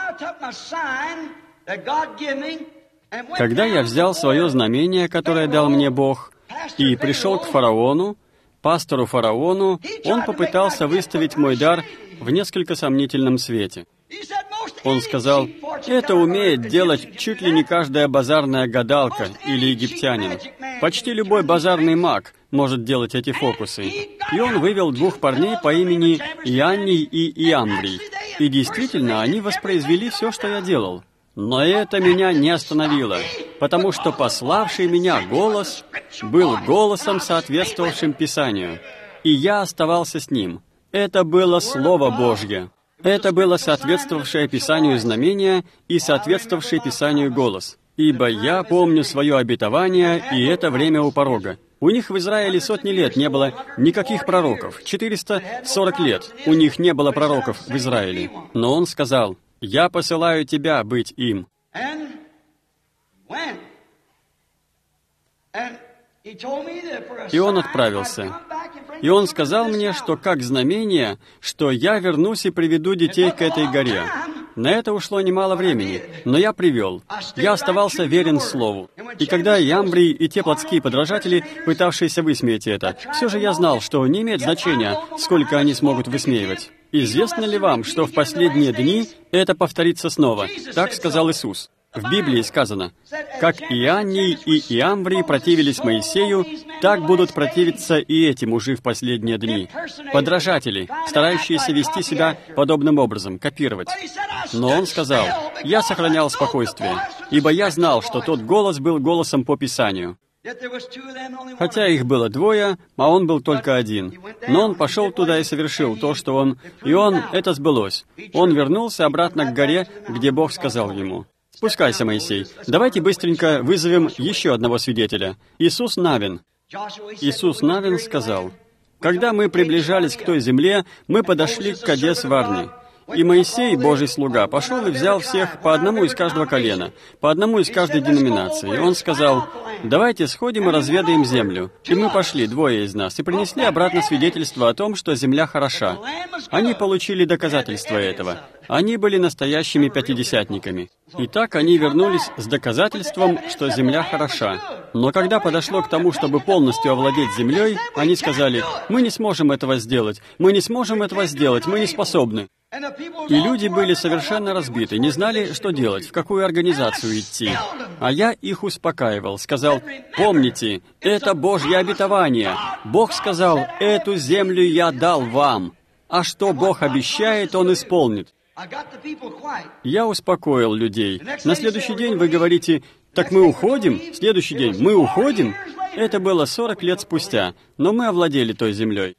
Когда я взял свое знамение, которое дал мне Бог, и пришел к фараону, пастору фараону, он попытался выставить мой дар в несколько сомнительном свете. Он сказал, это умеет делать чуть ли не каждая базарная гадалка или египтянин. Почти любой базарный маг может делать эти фокусы. И он вывел двух парней по имени Ианний и Иамбрий. И действительно, они воспроизвели все, что я делал. Но это меня не остановило, потому что пославший меня голос был голосом, соответствовавшим Писанию, и я оставался с ним. Это было Слово Божье. Это было соответствовавшее Писанию знамение и соответствовавший Писанию голос. Ибо я помню свое обетование, и это время у порога. У них в Израиле сотни лет не было никаких пророков. четыреста сорок лет у них не было пророков в Израиле. Но он сказал, «Я посылаю тебя быть им». И он отправился. И он сказал мне, что как знамение, что я вернусь и приведу детей к этой горе. На это ушло немало времени, но я привел. Я оставался верен слову. И когда Ямбрий и те плотские подражатели, пытавшиеся высмеять это, все же я знал, что не имеет значения, сколько они смогут высмеивать. Известно ли вам, что в последние дни это повторится снова? Так сказал Иисус. В Библии сказано, «Как Ианний и Иамврий противились Моисею, так будут противиться и эти мужи в последние дни». Подражатели, старающиеся вести себя подобным образом, копировать. Но он сказал, «Я сохранял спокойствие, ибо я знал, что тот голос был голосом по Писанию». Хотя их было двое, а он был только один. Но он пошел туда и совершил то, что он... И он, это сбылось. Он вернулся обратно к горе, где Бог сказал ему, «Спускайся, Моисей. Давайте быстренько вызовем еще одного свидетеля. Иисус Навин». Иисус Навин сказал, «Когда мы приближались к той земле, мы подошли к Кадес-Варне. И Моисей, Божий слуга, пошел и взял всех по одному из каждого колена, по одному из каждой деноминации. И он сказал, давайте сходим и разведаем землю. И мы пошли, двое из нас, и принесли обратно свидетельство о том, что земля хороша. Они получили доказательства этого. Они были настоящими пятидесятниками. И так они вернулись с доказательством, что земля хороша. Но когда подошло к тому, чтобы полностью овладеть землей, они сказали, мы не сможем этого сделать, мы не сможем этого сделать, мы не способны. И люди были совершенно разбиты, не знали, что делать, в какую организацию идти. А я их успокаивал, сказал, помните, это Божье обетование. Бог сказал, эту землю я дал вам. А что Бог обещает, Он исполнит. Я успокоил людей. На следующий день вы говорите, так мы уходим? Следующий день, мы уходим? Это было сорок лет спустя, но мы овладели той землей.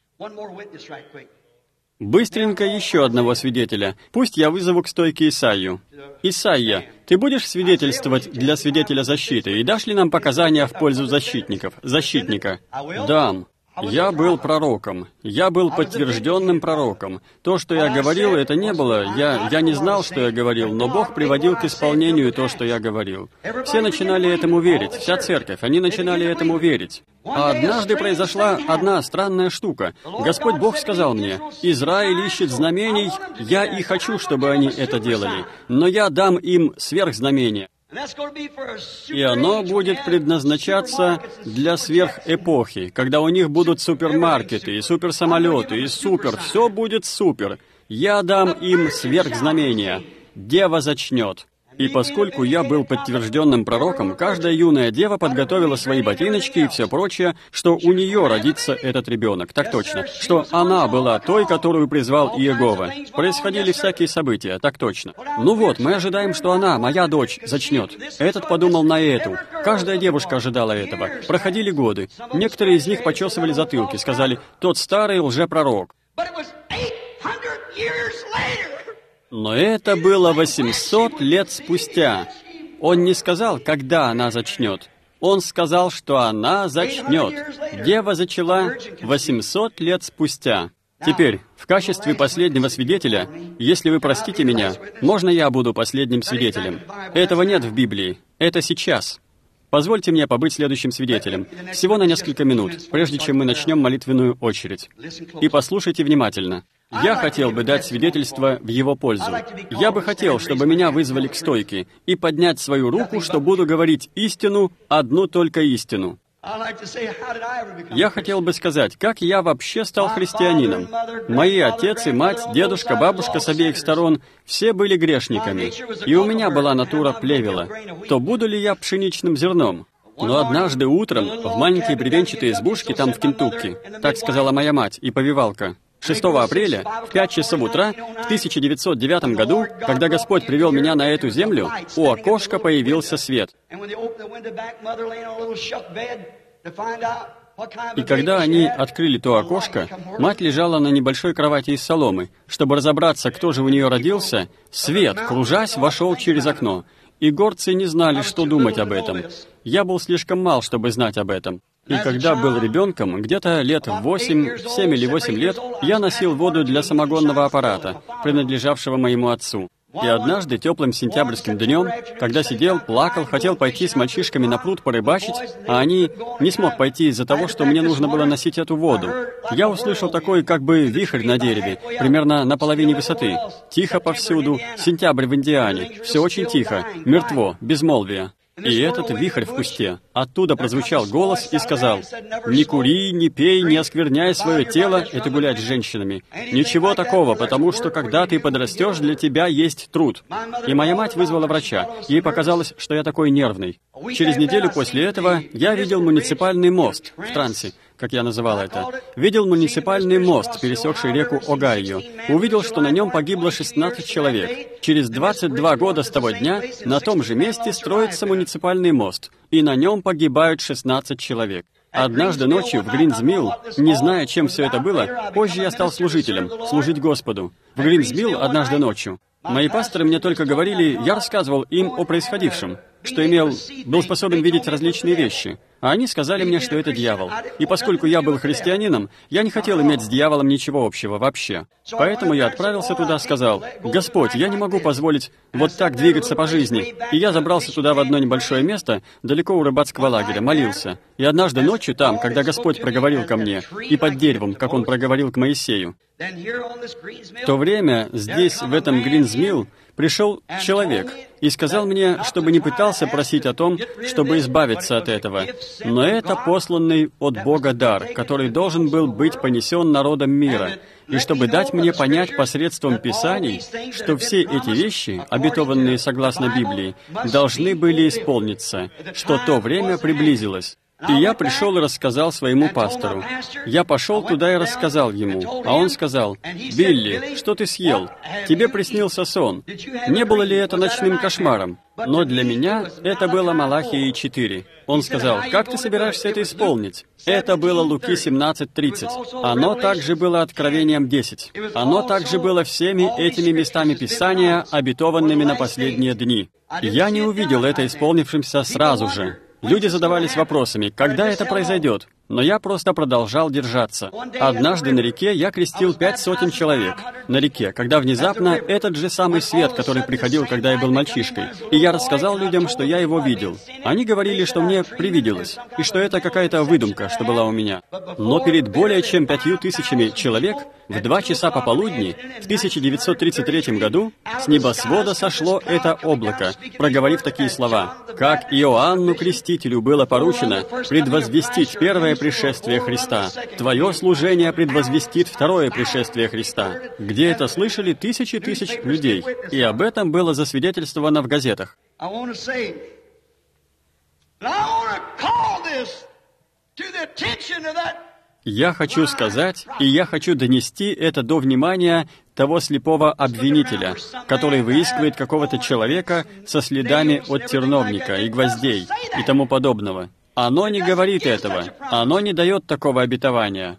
Быстренько еще одного свидетеля. Пусть я вызову к стойке Исаию. Исайя, ты будешь свидетельствовать для свидетеля защиты и дашь ли нам показания в пользу защитников, защитника? Дам. Я был пророком. Я был подтвержденным пророком. То, что я говорил, это не было... Я, я не знал, что я говорил, но Бог приводил к исполнению то, что я говорил. Все начинали этому верить, вся церковь, они начинали этому верить. А однажды произошла одна странная штука. Господь Бог сказал мне, «Израиль ищет знамений, я и хочу, чтобы они это делали, но я дам им сверхзнамения». И оно будет предназначаться для сверхэпохи, когда у них будут супермаркеты, и суперсамолеты, и супер, все будет супер. Я дам им сверхзнамения. Дева зачнет. И поскольку я был подтвержденным пророком, каждая юная дева подготовила свои ботиночки и все прочее, что у нее родится этот ребенок. Так точно. Что она была той, которую призвал Иегова. Происходили всякие события. Так точно. Ну вот, мы ожидаем, что она, моя дочь, зачнет. Этот подумал на эту. Каждая девушка ожидала этого. Проходили годы. Некоторые из них почесывали затылки, сказали, тот старый лжепророк. Но это было восемьсот лет спустя. Он не сказал, когда она зачнет. Он сказал, что она зачнет. Дева зачала восемьсот лет спустя. Теперь, в качестве последнего свидетеля, если вы простите меня, можно я буду последним свидетелем? Этого нет в Библии. Это сейчас. Позвольте мне побыть следующим свидетелем. Всего на несколько минут, прежде чем мы начнем молитвенную очередь. И послушайте внимательно. Я хотел бы дать свидетельство в его пользу. Я бы хотел, чтобы меня вызвали к стойке и поднять свою руку, что буду говорить истину, одну только истину. Я хотел бы сказать, как я вообще стал христианином. Мои отец и мать, дедушка, бабушка с обеих сторон, все были грешниками, и у меня была натура плевела. То буду ли я пшеничным зерном? Но однажды утром в маленькой бревенчатой избушке там в Кентукки, так сказала моя мать и повивалка, шестого апреля, в пять часов утра, в тысяча девятьсот девятом году, когда Господь привел меня на эту землю, у окошка появился свет. И когда они открыли то окошко, мать лежала на небольшой кровати из соломы. Чтобы разобраться, кто же у нее родился, свет, кружась, вошел через окно. И горцы не знали, что думать об этом. Я был слишком мал, чтобы знать об этом. И когда был ребенком, где-то лет в восемь, семь или восемь лет, я носил воду для самогонного аппарата, принадлежавшего моему отцу. И однажды, теплым сентябрьским днем, когда сидел, плакал, хотел пойти с мальчишками на пруд порыбачить, а они не смог пойти из-за того, что мне нужно было носить эту воду, я услышал такой как бы вихрь на дереве, примерно на половине высоты. Тихо повсюду, сентябрь в Индиане, все очень тихо, мертво, безмолвие. И этот вихрь в кусте. Оттуда прозвучал голос и сказал: «Не кури, не пей, не оскверняй свое тело» — это гулять с женщинами. «Ничего такого, потому что, когда ты подрастешь, для тебя есть труд». И моя мать вызвала врача. Ей показалось, что я такой нервный. Через неделю после этого я видел муниципальный мост в трансе, как я называл это. Видел муниципальный мост, пересекший реку Огайо. Увидел, что на нем погибло шестнадцать человек. Через двадцать два года с того дня на том же месте строится муниципальный мост, и на нем погибают шестнадцать человек. Однажды ночью в Гринсмилл, не зная, чем все это было, позже я стал служителем, служить Господу. В Гринсмилл однажды ночью. Мои пасторы мне только говорили, я рассказывал им о происходившем, что имел, был способен видеть различные вещи. А они сказали мне, что это дьявол. И поскольку я был христианином, я не хотел иметь с дьяволом ничего общего вообще. Поэтому я отправился туда, сказал: «Господь, я не могу позволить вот так двигаться по жизни». И я забрался туда в одно небольшое место, далеко у рыбацкого лагеря, молился. И однажды ночью там, когда Господь проговорил ко мне, и под деревом, как Он проговорил к Моисею, в то время здесь, в этом Гринсмилл, пришел человек и сказал мне, чтобы не пытался просить о том, чтобы избавиться от этого, но это посланный от Бога дар, который должен был быть понесен народом мира, и чтобы дать мне понять посредством Писаний, что все эти вещи, обетованные согласно Библии, должны были исполниться, что то время приблизилось. И я пришел и рассказал своему пастору. Я пошел туда и рассказал ему, а он сказал: «Билли, что ты съел? Тебе приснился сон. Не было ли это ночным кошмаром?» Но для меня это было Малахии четыре. Он сказал: «Как ты собираешься это исполнить?» Это было Луки семнадцать тридцать. Оно также было Откровением десять. Оно также было всеми этими местами Писания, обетованными на последние дни. Я не увидел это исполнившимся сразу же. Люди задавались вопросами, когда это произойдет, но я просто продолжал держаться. Однажды на реке я крестил пять сотен человек. На реке, когда внезапно этот же самый свет, который приходил, когда я был мальчишкой, и я рассказал людям, что я его видел. Они говорили, что мне привиделось, и что это какая-то выдумка, что была у меня. Но перед более чем пятью тысячами человек в два часа пополудни в тысяча девятьсот тридцать третьем году с небосвода сошло это облако, проговорив такие слова: «Как Иоанну Крестителю было поручено предвозвестить первое пришествие Христа, твое служение предвозвестит второе пришествие Христа», где это слышали тысячи тысяч людей. И об этом было засвидетельствовано в газетах. Я хочу сказать, и я хочу донести это до внимания того слепого обвинителя, который выискивает какого-то человека со следами от терновника и гвоздей и тому подобного. Оно не говорит этого. Оно не дает такого обетования.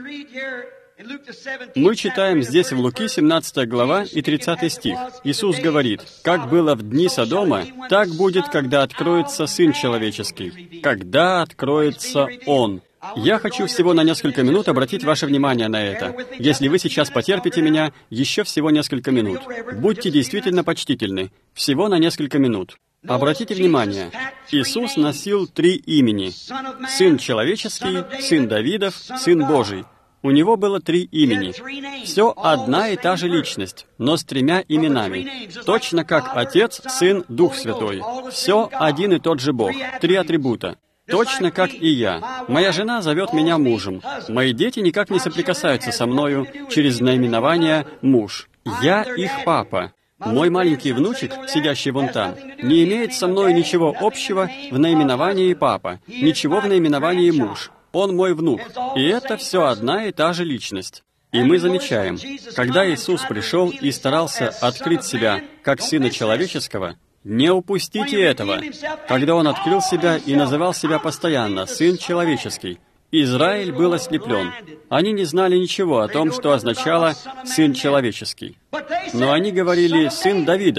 Мы читаем здесь в Луки семнадцатая глава и тридцатый стих. Иисус говорит: «Как было в дни Содома, так будет, когда откроется Сын Человеческий, когда откроется Он». Я хочу всего на несколько минут обратить ваше внимание на это. Если вы сейчас потерпите меня, еще всего несколько минут. Будьте действительно почтительны. Всего на несколько минут. Обратите внимание, Иисус носил три имени. Сын Человеческий, Сын Давидов, Сын Божий. У Него было три имени. Все одна и та же личность, но с тремя именами. Точно как Отец, Сын, Дух Святой. Все один и тот же Бог. Три атрибута. Точно как и я. Моя жена зовет меня мужем. Мои дети никак не соприкасаются со мною через наименование «муж». Я их папа. Мой маленький внучек, сидящий вон там, не имеет со мной ничего общего в наименовании «папа», ничего в наименовании «муж». Он мой внук. И это все одна и та же личность. И мы замечаем, когда Иисус пришел и старался открыть себя как Сына Человеческого, не упустите этого. Когда Он открыл себя и называл себя постоянно «Сын Человеческий», Израиль был ослеплен. Они не знали ничего о том, что означало «Сын Человеческий». Но они говорили «Сын Давидов».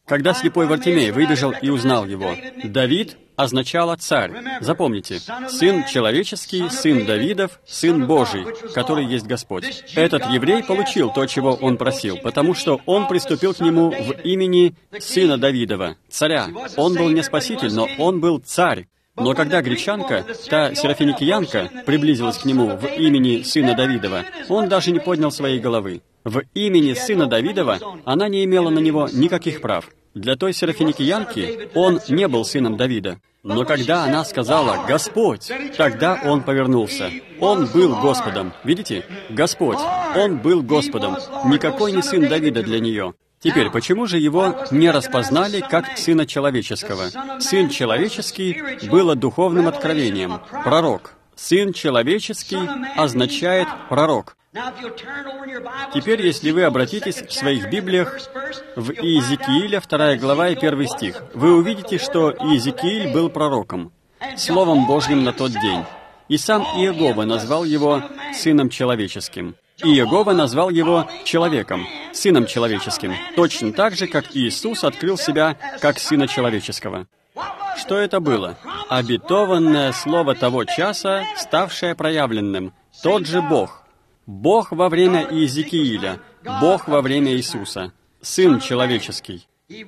Когда слепой Вартимей выбежал и узнал его, Давид означало «царь». Запомните, сын человеческий, сын Давидов, сын Божий, который есть Господь. Этот еврей получил то, чего он просил, потому что он приступил к нему в имени сына Давидова, царя. Он был не спаситель, но он был царь. Но когда гречанка, та серафиникиянка, приблизилась к нему в имени сына Давидова, он даже не поднял своей головы. В имени сына Давидова она не имела на него никаких прав. Для той серафиникиянки он не был сыном Давида. Но когда она сказала «Господь», тогда он повернулся. Он был Господом. Видите? Господь. Он был Господом. Никакой не сын Давида для нее. Теперь, почему же его не распознали как сына человеческого? Сын человеческий было духовным откровением, пророк. Сын человеческий означает пророк. Теперь, если вы обратитесь в своих Библиях в Иезекииля, вторая глава и первый стих, вы увидите, что Иезекииль был пророком, Словом Божьим на тот день. И сам Иегова назвал его сыном человеческим. Иегова назвал его человеком, сыном человеческим, точно так же, как Иисус открыл себя как сына человеческого. Что это было? Обетованное слово того часа, ставшее проявленным. Тот же Бог. Бог во время Иезекииля, Бог во время Иисуса, Сын человеческий.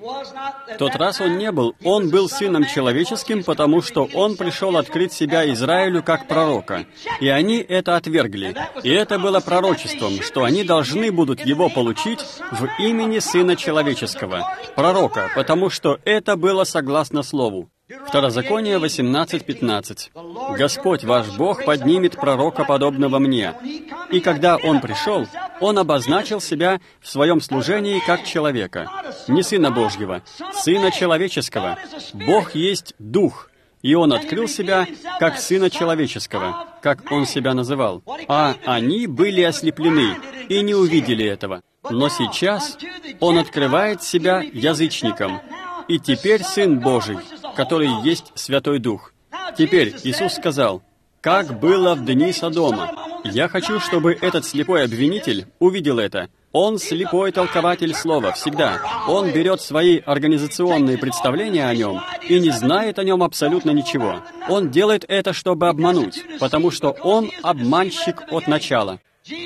В тот раз он не был, он был сыном человеческим, потому что он пришел открыть себя Израилю как пророка. И они это отвергли. И это было пророчеством, что они должны будут его получить в имени Сына Человеческого, пророка, потому что это было согласно Слову. Второзаконие восемнадцать пятнадцать. «Господь ваш Бог поднимет пророка, подобного мне». И когда он пришел, он обозначил себя в своем служении как человека, не Сына Божьего, Сына Человеческого. Бог есть Дух, и он открыл себя как Сына Человеческого, как он себя называл. А они были ослеплены и не увидели этого. Но сейчас он открывает себя язычникам. И теперь Сын Божий, который есть Святой Дух. Теперь Иисус сказал, «Как было в дни Содома». Я хочу, чтобы этот слепой обвинитель увидел это. Он слепой толкователь слова всегда. Он берет свои организационные представления о нем и не знает о нем абсолютно ничего. Он делает это, чтобы обмануть, потому что он обманщик от начала.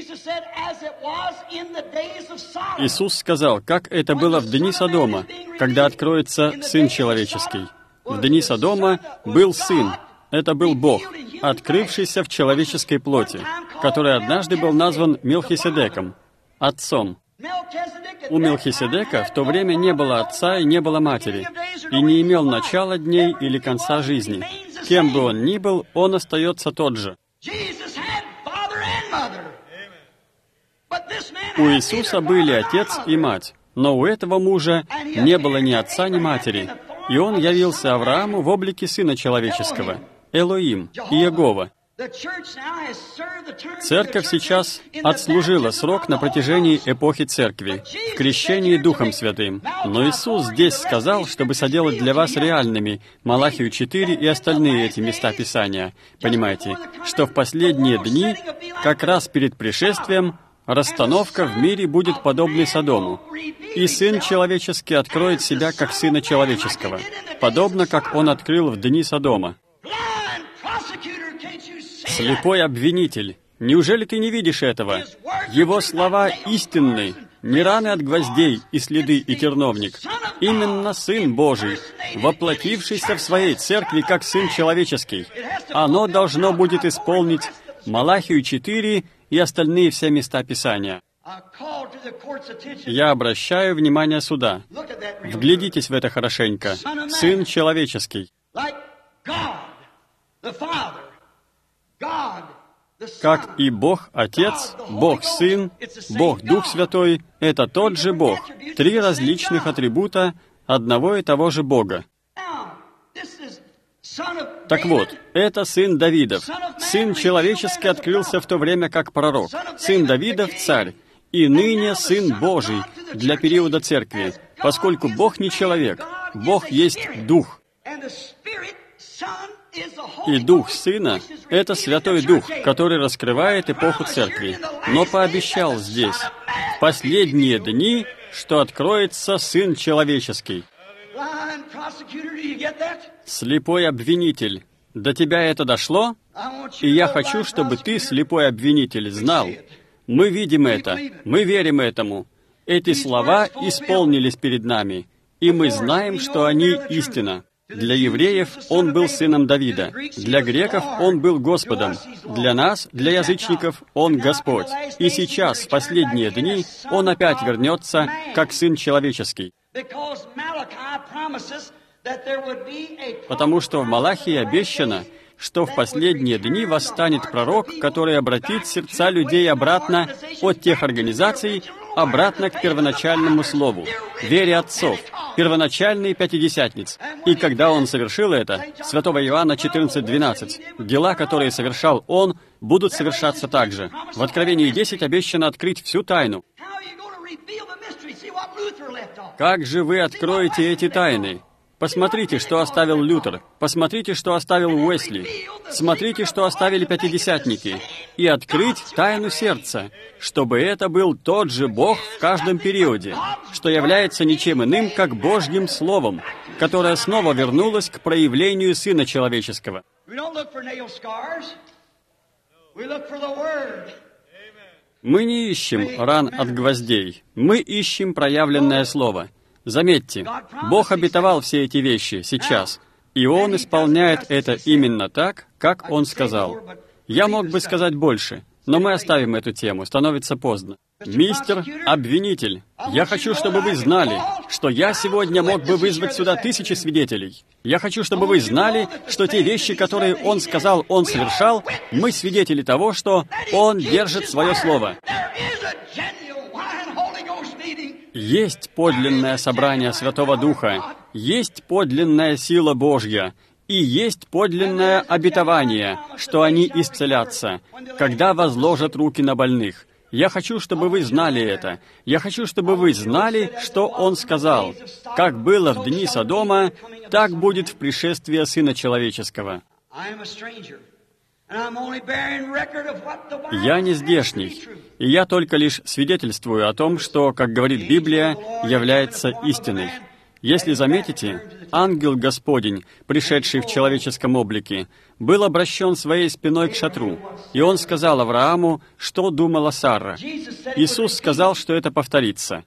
Иисус сказал, как это было в дни Содома, когда откроется Сын Человеческий. В дни Содома был Сын, это был Бог, открывшийся в человеческой плоти, который однажды был назван Мелхиседеком, отцом. У Мелхиседека в то время не было отца и не было матери, и не имел начала дней или конца жизни. Кем бы он ни был, он остается тот же. У Иисуса были отец и мать, но у этого мужа не было ни отца, ни матери, и он явился Аврааму в облике Сына Человеческого, Элоим, Иегова. Церковь сейчас отслужила срок на протяжении эпохи Церкви, в крещении Духом Святым. Но Иисус здесь сказал, чтобы соделать для вас реальными Малахию четыре и остальные эти места Писания. Понимаете, что в последние дни, как раз перед пришествием, расстановка в мире будет подобной Содому. И Сын Человеческий откроет себя как Сына Человеческого, подобно как Он открыл в дни Содома. Слепой обвинитель, неужели ты не видишь этого? Его слова истинны, не раны от гвоздей и следы и терновник. Именно Сын Божий, воплотившийся в своей церкви как Сын Человеческий. Оно должно будет исполнить Малахию четыре и остальные все места Писания. Я обращаю внимание суда. Вглядитесь в это хорошенько. Сын Человеческий. Как и Бог Отец, Бог Сын, Бог Дух Святой — это тот же Бог. Три различных атрибута одного и того же Бога. Так вот, это Сын Давидов. Сын Человеческий открылся в то время как пророк. Сын Давидов — царь. И ныне Сын Божий для периода Церкви, поскольку Бог не человек, Бог есть Дух. И Дух Сына — это Святой Дух, который раскрывает эпоху Церкви. Но пообещал здесь, последние дни, что откроется Сын Человеческий. Слепой обвинитель, до тебя это дошло? И я хочу, чтобы ты, слепой обвинитель, знал. Мы видим это, мы верим этому. Эти слова исполнились перед нами, и мы знаем, что они истина. Для евреев Он был сыном Давида, для греков Он был Господом, для нас, для язычников, Он Господь. И сейчас, в последние дни, Он опять вернется, как Сын Человеческий. Потому что в Малахии обещано, что в последние дни восстанет пророк, который обратит сердца людей обратно от тех организаций, обратно к первоначальному слову, вере отцов, первоначальной пятидесятниц. И когда он совершил это, Святого Иоанна четырнадцать двенадцать, дела, которые совершал он, будут совершаться также. В Откровении десять обещано открыть всю тайну. Как же вы откроете эти тайны? Посмотрите, что оставил Лютер. Посмотрите, что оставил Уэсли. Смотрите, что оставили пятидесятники. И открыть тайну сердца, чтобы это был тот же Бог в каждом периоде, что является ничем иным, как Божьим Словом, которое снова вернулось к проявлению Сына Человеческого. Мы не ищем ран от гвоздей. Мы ищем проявленное Слово. Заметьте, Бог обетовал все эти вещи сейчас, и Он исполняет это именно так, как Он сказал. Я мог бы сказать больше, но мы оставим эту тему, становится поздно. Мистер Обвинитель, я хочу, чтобы вы знали, что я сегодня мог бы вызвать сюда тысячи свидетелей. Я хочу, чтобы вы знали, что те вещи, которые Он сказал, Он совершал, мы свидетели того, что Он держит свое слово. Есть подлинное собрание Святого Духа, есть подлинная сила Божья, и есть подлинное обетование, что они исцелятся, когда возложат руки на больных. Я хочу, чтобы вы знали это. Я хочу, чтобы вы знали, что Он сказал. Как было в дни Содома, так будет в пришествии Сына Человеческого. Я не здешний, и я только лишь свидетельствую о том, что, как говорит Библия, является истиной. Если заметите, ангел Господень, пришедший в человеческом облике, был обращен своей спиной к шатру, и он сказал Аврааму, что думала Сара. Иисус сказал, что это повторится.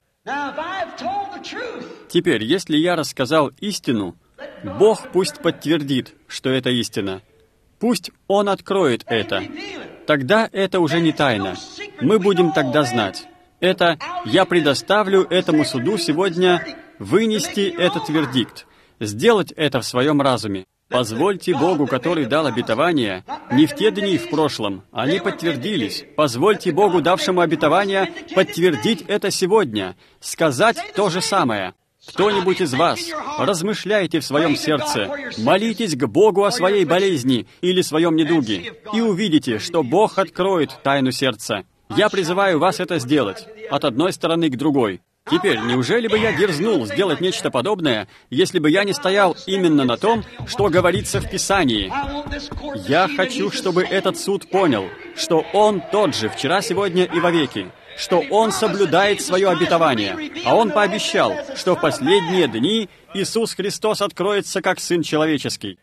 Теперь, если я рассказал истину, Бог пусть подтвердит, что это истина. Пусть Он откроет это. Тогда это уже не тайна. Мы будем тогда знать. Это я предоставлю этому суду сегодня вынести этот вердикт, сделать это в своем разуме. Позвольте Богу, который дал обетование, не в те дни в прошлом, они подтвердились. Позвольте Богу, давшему обетование, подтвердить это сегодня, сказать то же самое. Кто-нибудь из вас, размышляйте в своем сердце, молитесь к Богу о своей болезни или своем недуге, и увидите, что Бог откроет тайну сердца. Я призываю вас это сделать, от одной стороны к другой. Теперь, неужели бы я дерзнул сделать нечто подобное, если бы я не стоял именно на том, что говорится в Писании? Я хочу, чтобы этот суд понял, что Он тот же вчера, сегодня и вовеки, что Он соблюдает свое обетование, а Он пообещал, что в последние дни Иисус Христос откроется как Сын Человеческий.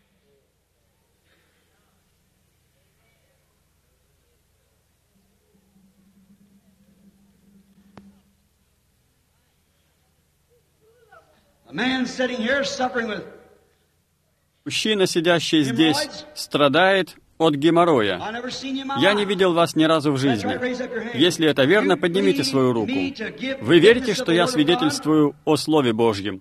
Мужчина, сидящий здесь, страдает от геморроя. Я не видел вас ни разу в жизни. Если это верно, поднимите свою руку. Вы верите, что я свидетельствую о Слове Божьем?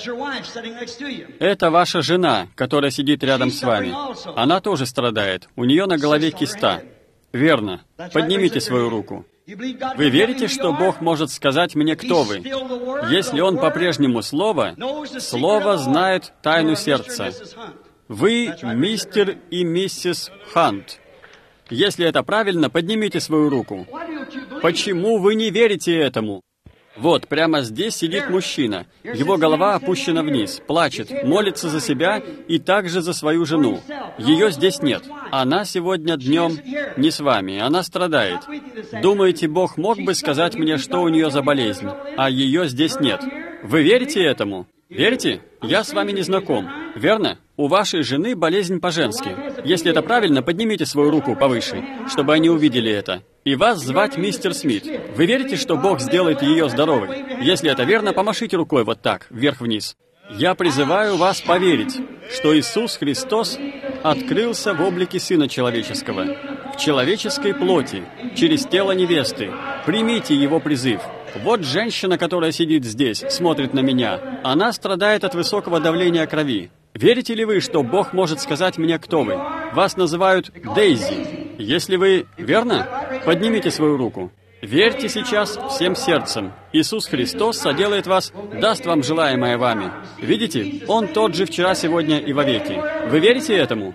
Это ваша жена, которая сидит рядом с вами. Она тоже страдает. У нее на голове киста. Верно. Поднимите свою руку. Вы верите, что Бог может сказать мне, кто вы? Если Он по-прежнему Слово, Слово знает тайну сердца. Вы мистер и миссис Хант. Если это правильно, поднимите свою руку. Почему вы не верите этому? Вот, прямо здесь сидит мужчина. Его голова опущена вниз, плачет, молится за себя и также за свою жену. Ее здесь нет. Она сегодня днем не с вами, она страдает. Думаете, Бог мог бы сказать мне, что у нее за болезнь, а ее здесь нет? Вы верите этому? Верите? Я с вами не знаком. Верно? У вашей жены болезнь по-женски. Если это правильно, поднимите свою руку повыше, чтобы они увидели это. И вас звать мистер Смит. Вы верите, что Бог сделает ее здоровой? Если это верно, помашите рукой вот так, вверх-вниз. Я призываю вас поверить, что Иисус Христос открылся в облике Сына Человеческого, в человеческой плоти, через тело невесты. Примите Его призыв. Вот женщина, которая сидит здесь, смотрит на меня. Она страдает от высокого давления крови. Верите ли вы, что Бог может сказать мне, кто вы? Вас называют Дейзи. Если вы... Верно? Поднимите свою руку. Верьте сейчас всем сердцем. Иисус Христос соделает вас, даст вам желаемое вами. Видите? Он тот же вчера, сегодня и вовеки. Вы верите этому?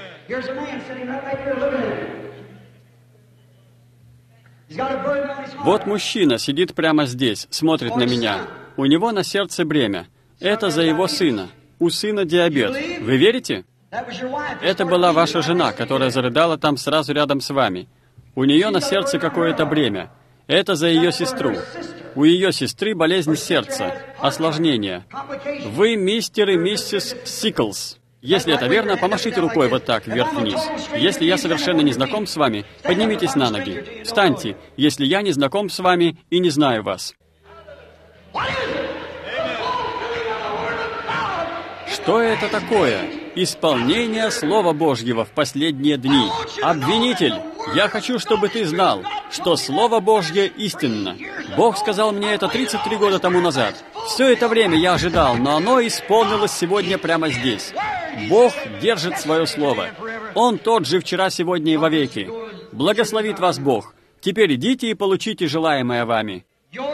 Вот мужчина сидит прямо здесь, смотрит на меня. У него на сердце бремя. Это за его сына. У сына диабет. Вы верите? Это была ваша жена, которая зарыдала там сразу рядом с вами. У нее на сердце какое-то бремя. Это за ее сестру. У ее сестры болезнь сердца, осложнение. Вы мистер и миссис Сиклс. Если это верно, помашите рукой вот так, вверх-вниз. Если я совершенно не знаком с вами, поднимитесь на ноги. Встаньте, если я не знаком с вами и не знаю вас. Что это такое? Исполнение Слова Божьего в последние дни. Обвинитель, я хочу, чтобы ты знал, что Слово Божье истинно. Бог сказал мне это тридцать три года тому назад. Все это время я ожидал, но оно исполнилось сегодня прямо здесь. Бог держит свое Слово. Он тот же вчера, сегодня и вовеки. Благословит вас Бог. Теперь идите и получите желаемое вами.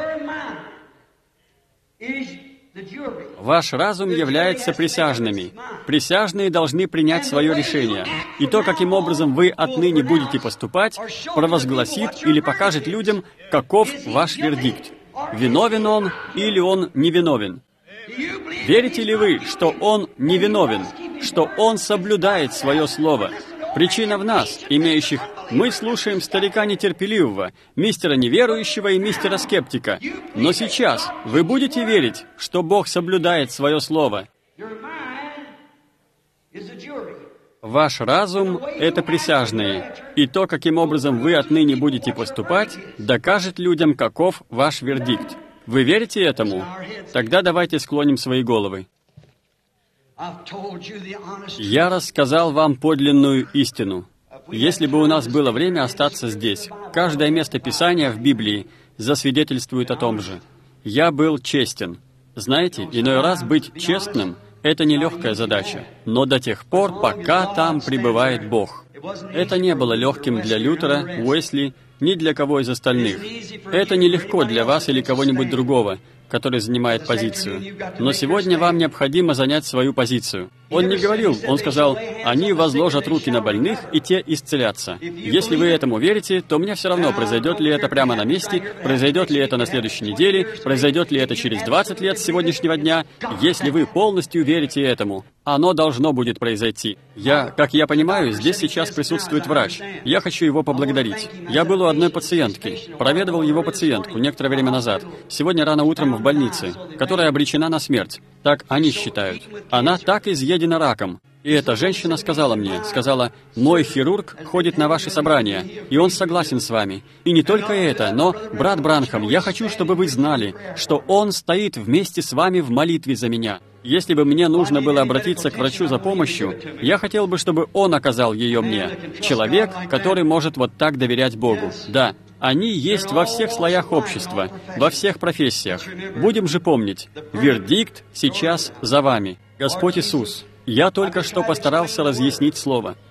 Ваш разум является присяжными. Присяжные должны принять свое решение. И то, каким образом вы отныне будете поступать, провозгласит или покажет людям, каков ваш вердикт. Виновен он или он невиновен. Верите ли вы, что он невиновен, что он соблюдает свое слово? Причина в нас, имеющих... Мы слушаем старика нетерпеливого, мистера неверующего и мистера скептика. Но сейчас вы будете верить, что Бог соблюдает свое слово. Ваш разум — это присяжные, и то, каким образом вы отныне будете поступать, докажет людям, каков ваш вердикт. Вы верите этому? Тогда давайте склоним свои головы. Я рассказал вам подлинную истину. Если бы у нас было время остаться здесь, каждое место Писания в Библии засвидетельствует о том же. Я был честен. Знаете, иной раз быть честным — это нелегкая задача, но до тех пор, пока там пребывает Бог. Это не было легким для Лютера, Уэсли, ни для кого из остальных. Это нелегко для вас или кого-нибудь другого, который занимает позицию. Но сегодня вам необходимо занять свою позицию. Он не говорил, он сказал, «Они возложат руки на больных, и те исцелятся». Если вы этому верите, то мне все равно, произойдет ли это прямо на месте, произойдет ли это на следующей неделе, произойдет ли это через двадцать лет с сегодняшнего дня. Если вы полностью верите этому, оно должно будет произойти. Я, как я понимаю, здесь сейчас присутствует врач. Я хочу его поблагодарить. Я был у одной пациентки, проведывал его пациентку некоторое время назад, сегодня рано утром в больнице, которая обречена на смерть. Так они считают. Она так изъедена раком. И эта женщина сказала мне, сказала, «Мой хирург ходит на ваши собрания, и он согласен с вами. И не только это, но, брат Бранхам, я хочу, чтобы вы знали, что он стоит вместе с вами в молитве за меня. Если бы мне нужно было обратиться к врачу за помощью, я хотел бы, чтобы он оказал ее мне. Человек, который может вот так доверять Богу. Да, они есть во всех слоях общества, во всех профессиях. Будем же помнить, вердикт сейчас за вами. Господь Иисус, я только что постарался разъяснить Слово.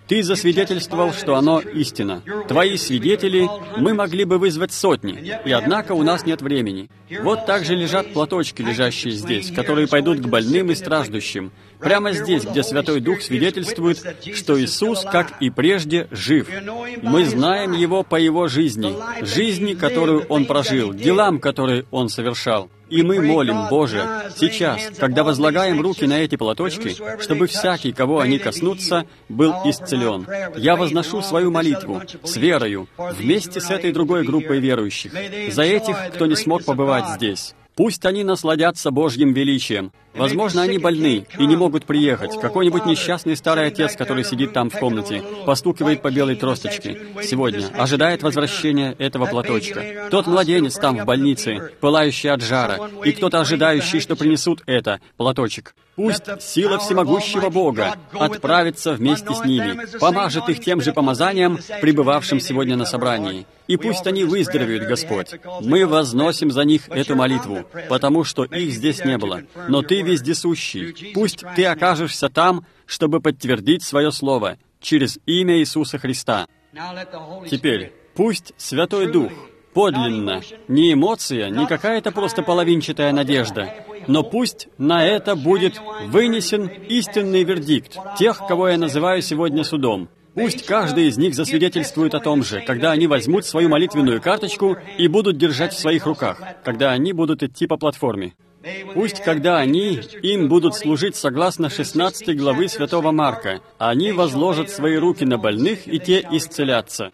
Ты засвидетельствовал, что оно истина. Твои свидетели мы могли бы вызвать сотни, и однако у нас нет времени. Вот также лежат платочки, лежащие здесь, которые пойдут к больным и страждущим. Прямо здесь, где Святой Дух свидетельствует, что Иисус, как и прежде, жив. Мы знаем Его по Его жизни, жизни, которую Он прожил, делам, которые Он совершал. И мы молим, Боже, сейчас, когда возлагаем руки на эти платочки, чтобы всякий, кого они коснутся, был исцелен. Я возношу свою молитву с верою, вместе с этой другой группой верующих, за этих, кто не смог побывать здесь. Пусть они насладятся Божьим величием. Возможно, они больны и не могут приехать. Какой-нибудь несчастный старый отец, который сидит там в комнате, постукивает по белой тросточке сегодня, ожидает возвращения этого платочка. Тот младенец там в больнице, пылающий от жара, и кто-то ожидающий, что принесут это, платочек. Пусть сила всемогущего Бога отправится вместе с ними, помажет их тем же помазанием, пребывавшим сегодня на собрании. И пусть они выздоровеют, Господь. Мы возносим за них эту молитву, потому что их здесь не было. Но Ты вездесущий. Пусть Ты окажешься там, чтобы подтвердить свое слово через имя Иисуса Христа. Теперь, пусть Святой Дух подлинно, не эмоция, не какая-то просто половинчатая надежда, но пусть на это будет вынесен истинный вердикт тех, кого я называю сегодня судом. Пусть каждый из них засвидетельствует о том же, когда они возьмут свою молитвенную карточку и будут держать в своих руках, когда они будут идти по платформе. Пусть, когда они им будут служить согласно шестнадцатой главы Святого Марка, они возложат свои руки на больных, и те исцелятся.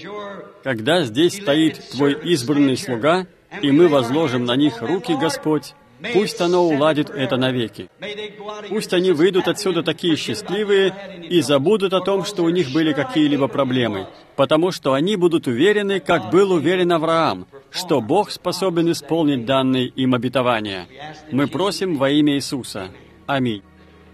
Когда здесь стоит Твой избранный слуга, и мы возложим на них руки, Господь, пусть оно уладит это навеки. Пусть они выйдут отсюда такие счастливые и забудут о том, что у них были какие-либо проблемы, потому что они будут уверены, как был уверен Авраам, что Бог способен исполнить данные им обетования. Мы просим во имя Иисуса. Аминь.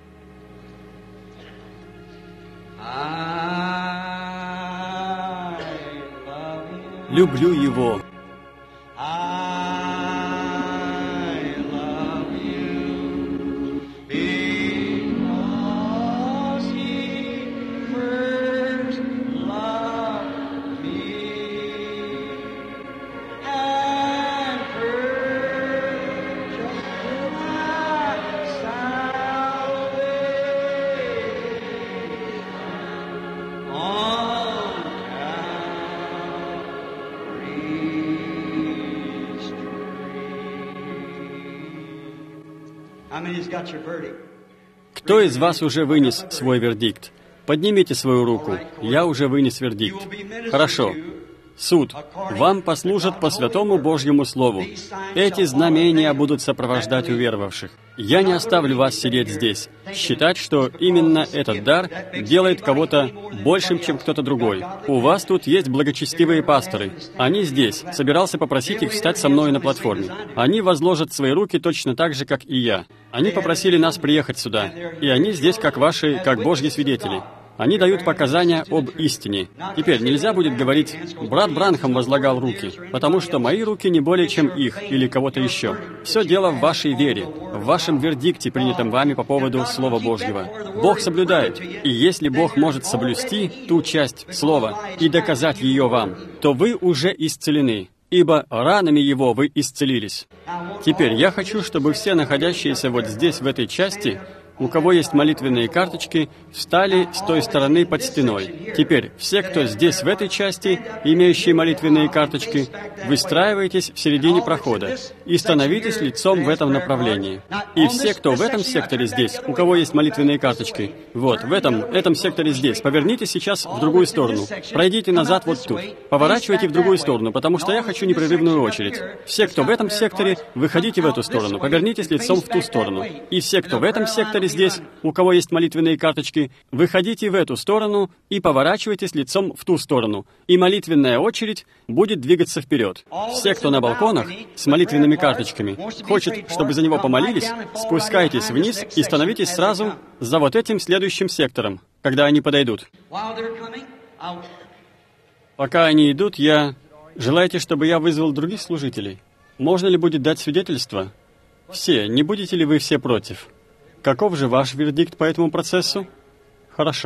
Люблю Его. Кто из вас уже вынес свой вердикт? Поднимите свою руку. Я уже вынес вердикт. Хорошо. Суд. Вам послужат по святому Божьему Слову. Эти знамения будут сопровождать уверовавших. Я не оставлю вас сидеть здесь, считать, что именно этот дар делает кого-то большим, чем кто-то другой. У вас тут есть благочестивые пасторы. Они здесь. Собирался попросить их встать со мной на платформе. Они возложат свои руки точно так же, как и я. Они попросили нас приехать сюда. И они здесь как ваши, как Божьи свидетели. Они дают показания об истине. Теперь нельзя будет говорить, брат Бранхам возлагал руки, потому что мои руки не более, чем их или кого-то еще. Все дело в вашей вере, в вашем вердикте, принятом вами по поводу Слова Божьего. Бог соблюдает, и если Бог может соблюсти ту часть Слова и доказать ее вам, то вы уже исцелены, ибо ранами Его вы исцелились. Теперь я хочу, чтобы все находящиеся вот здесь, в этой части, у кого есть молитвенные карточки, встали с той стороны под стеной. Теперь, все, кто здесь, в этой части, имеющие молитвенные карточки, выстраивайтесь в середине прохода и становитесь лицом в этом направлении. И все, кто в этом секторе здесь, у кого есть молитвенные карточки, вот, в этом, этом секторе здесь, повернитесь сейчас в другую сторону. Пройдите назад вот тут. Поворачивайте в другую сторону, потому что я хочу непрерывную очередь. Все, кто в этом секторе, выходите в эту сторону, повернитесь лицом в ту сторону. И все, кто в этом секторе здесь, у кого есть молитвенные карточки, выходите в эту сторону и поворачивайтесь лицом в ту сторону, и молитвенная очередь будет двигаться вперед. Все, кто на балконах с молитвенными карточками, хочет, чтобы за него помолились, спускайтесь вниз и становитесь сразу за вот этим следующим сектором, когда они подойдут. Пока они идут, я... Желаете, чтобы я вызвал других служителей? Можно ли будет дать свидетельство? Все, не будете ли вы все против? Каков же ваш вердикт по этому процессу? Хорошо.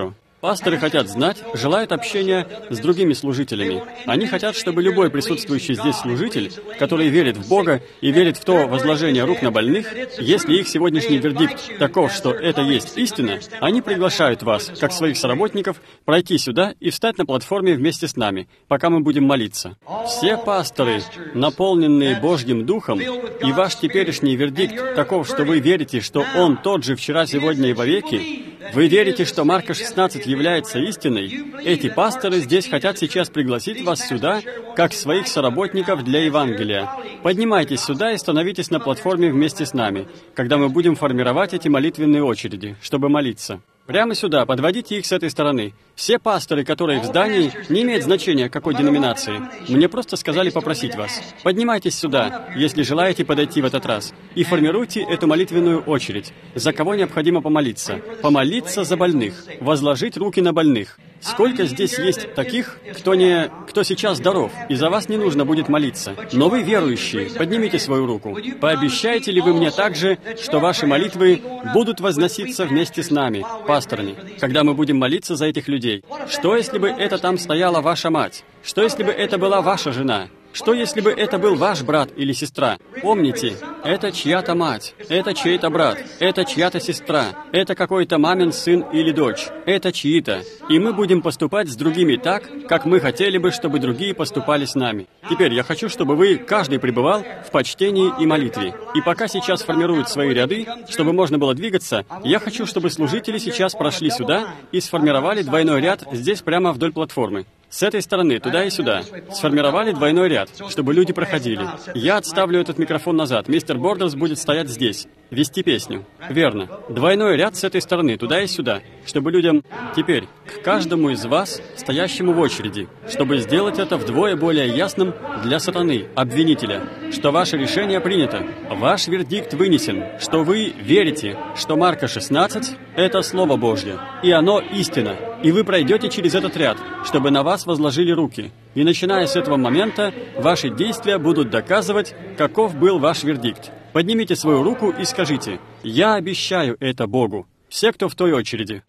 Пасторы хотят знать, желают общения с другими служителями. Они хотят, чтобы любой присутствующий здесь служитель, который верит в Бога и верит в то возложение рук на больных, если их сегодняшний вердикт таков, что это есть истина, они приглашают вас, как своих соработников, пройти сюда и встать на платформе вместе с нами, пока мы будем молиться. Все пасторы, наполненные Божьим Духом, и ваш теперешний вердикт таков, что вы верите, что Он тот же вчера, сегодня и вовеки, вы верите, что Марка шестнадцать является истиной, эти пасторы здесь хотят сейчас пригласить вас сюда, как своих соработников для Евангелия. Поднимайтесь сюда и становитесь на платформе вместе с нами, когда мы будем формировать эти молитвенные очереди, чтобы молиться. Прямо сюда, подводите их с этой стороны. Все пасторы, которые в здании, не имеет значения, какой деноминации. Мне просто сказали попросить вас. Поднимайтесь сюда, если желаете подойти в этот раз, и формируйте эту молитвенную очередь. За кого необходимо помолиться? Помолиться за больных, возложить руки на больных. Сколько здесь есть таких, кто не, кто сейчас здоров, и за вас не нужно будет молиться. Но вы верующие, поднимите свою руку. Пообещаете ли вы мне также, что ваши молитвы будут возноситься вместе с нами, пасторами, когда мы будем молиться за этих людей? Что, если бы это там стояла ваша мать? Что, если бы это была ваша жена? Что, если бы это был ваш брат или сестра? Помните, это чья-то мать, это чей-то брат, это чья-то сестра, это какой-то мамин сын или дочь, это чьи-то. И мы будем поступать с другими так, как мы хотели бы, чтобы другие поступали с нами. Теперь я хочу, чтобы вы, каждый пребывал в почтении и молитве. И пока сейчас формируют свои ряды, чтобы можно было двигаться, я хочу, чтобы служители сейчас прошли сюда и сформировали двойной ряд здесь прямо вдоль платформы. С этой стороны, туда и сюда. Сформировали двойной ряд, чтобы люди проходили. Я отставлю этот микрофон назад. Мистер Бордерс будет стоять здесь, вести песню. Верно. Двойной ряд с этой стороны, туда и сюда, чтобы людям... Теперь, к каждому из вас, стоящему в очереди, чтобы сделать это вдвое более ясным для сатаны, обвинителя, что ваше решение принято, ваш вердикт вынесен, что вы верите, что Марка шестнадцать — это Слово Божье, и оно истина, и вы пройдете через этот ряд, чтобы на вас возложили руки. И начиная с этого момента, ваши действия будут доказывать, каков был ваш вердикт. Поднимите свою руку и скажите: «Я обещаю это Богу». Все, кто в той очереди.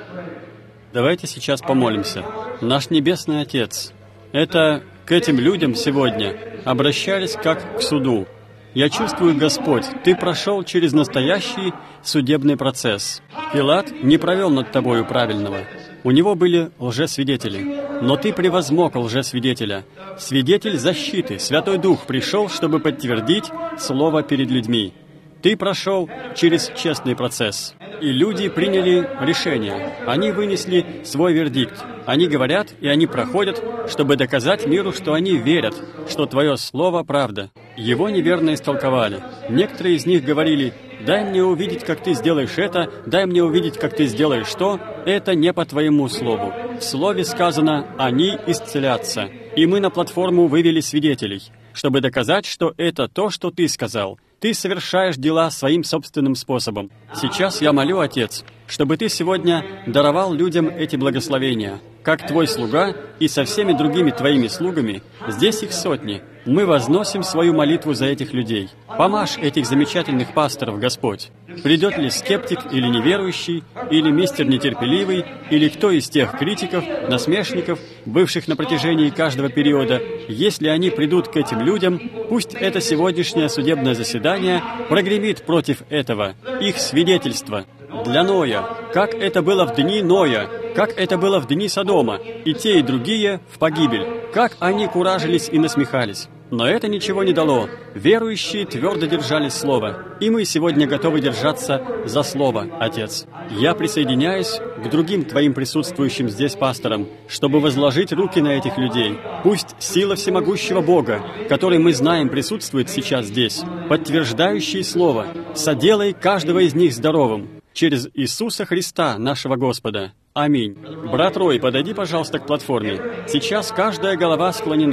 Давайте сейчас помолимся. Наш Небесный Отец, это к этим людям сегодня обращались как к суду. Я чувствую, Господь, Ты прошел через настоящий судебный процесс. Пилат не провел над Тобою правильного. У него были лжесвидетели. Но Ты превозмог лжесвидетеля. Свидетель защиты, Святой Дух пришел, чтобы подтвердить Слово перед людьми. Ты прошел через честный процесс. И люди приняли решение. Они вынесли свой вердикт. Они говорят, и они проходят, чтобы доказать миру, что они верят, что Твое Слово — правда. Его неверно истолковали. Некоторые из них говорили: «Дай мне увидеть, как Ты сделаешь это, дай мне увидеть, как Ты сделаешь то». Это не по Твоему Слову. В Слове сказано: «Они исцелятся». И мы на платформу вывели свидетелей, чтобы доказать, что это то, что Ты сказал. Ты совершаешь дела своим собственным способом. Сейчас я молю, Отец, чтобы Ты сегодня даровал людям эти благословения, как Твой слуга и со всеми другими Твоими слугами, здесь их сотни, мы возносим свою молитву за этих людей. Помажь этих замечательных пасторов, Господь. Придет ли скептик или неверующий, или мистер нетерпеливый, или кто из тех критиков, насмешников, бывших на протяжении каждого периода, если они придут к этим людям, пусть это сегодняшнее судебное заседание прогремит против этого, их свидетельства. Для Ноя, как это было в дни Ноя, как это было в дни Содома, и те, и другие в погибель, как они куражились и насмехались. Но это ничего не дало. Верующие твердо держались Слова. И мы сегодня готовы держаться за Слово, Отец. Я присоединяюсь к другим Твоим присутствующим здесь пасторам, чтобы возложить руки на этих людей. Пусть сила всемогущего Бога, который мы знаем присутствует сейчас здесь, подтверждающий Слово, соделай каждого из них здоровым. Через Иисуса Христа, нашего Господа. Аминь. Брат Рой, подойди, пожалуйста, к платформе. Сейчас каждая голова склонена.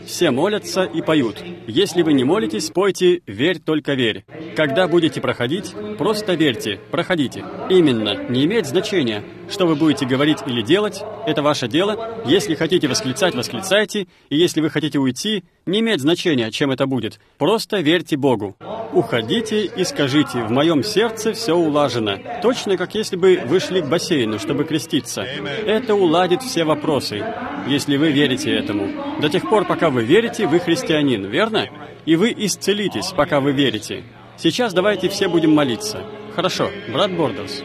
Все молятся и поют. Если вы не молитесь, пойте «Верь, только верь». Когда будете проходить, просто верьте, проходите. Именно, не имеет значения, что вы будете говорить или делать, это ваше дело. Если хотите восклицать, восклицайте, и если вы хотите уйти, не имеет значения, чем это будет. Просто верьте Богу. Уходите и скажите: «В моем сердце все улажено». Точно как если бы вы шли к бассейну, чтобы креститься. Это уладит все вопросы, если вы верите этому. До тех пор, пока вы верите, вы христианин, верно? И вы исцелитесь, пока вы верите. Сейчас давайте все будем молиться. Хорошо, брат Бордерс.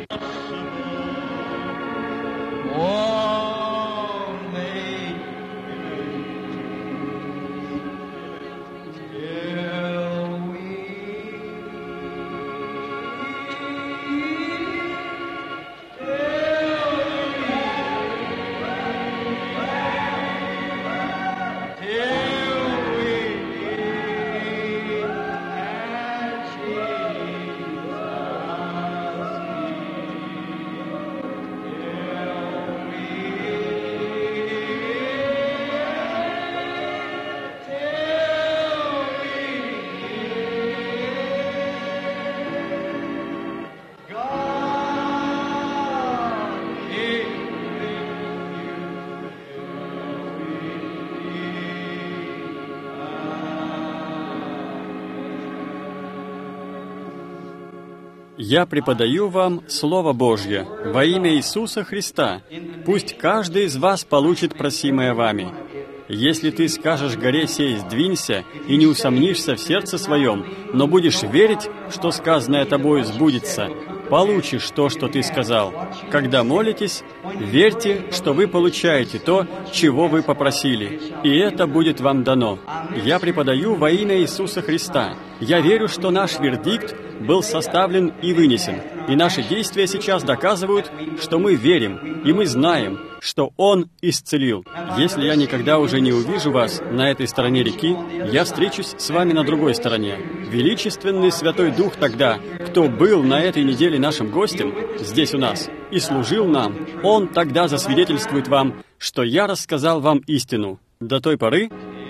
Я преподаю вам Слово Божье во имя Иисуса Христа. Пусть каждый из вас получит просимое вами. Если ты скажешь горе сей «сдвинься» и не усомнишься в сердце своем, но будешь верить, что сказанное тобою сбудется, получишь то, что ты сказал. Когда молитесь, верьте, что вы получаете то, чего вы попросили, и это будет вам дано. Я преподаю во имя Иисуса Христа. Я верю, что наш вердикт был составлен и вынесен, и наши действия сейчас доказывают, что мы верим, и мы знаем, что Он исцелил. Если я никогда уже не увижу вас на этой стороне реки, я встречусь с вами на другой стороне. Величественный Святой Дух тогда, кто был на этой неделе нашим гостем, здесь у нас, и служил нам, Он тогда засвидетельствует вам, что я рассказал вам истину. До той поры...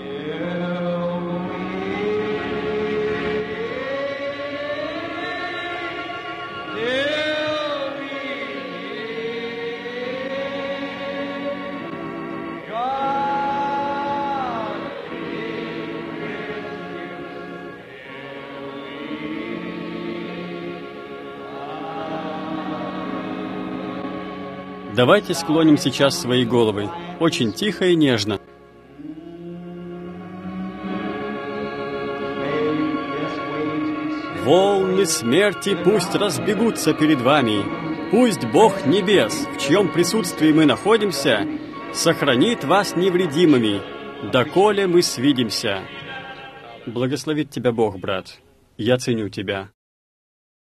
Давайте склоним сейчас свои головы, очень тихо и нежно. Волны смерти пусть разбегутся перед вами. Пусть Бог Небес, в чьем присутствии мы находимся, сохранит вас невредимыми, доколе мы свидимся. Благословит тебя Бог, брат. Я ценю тебя.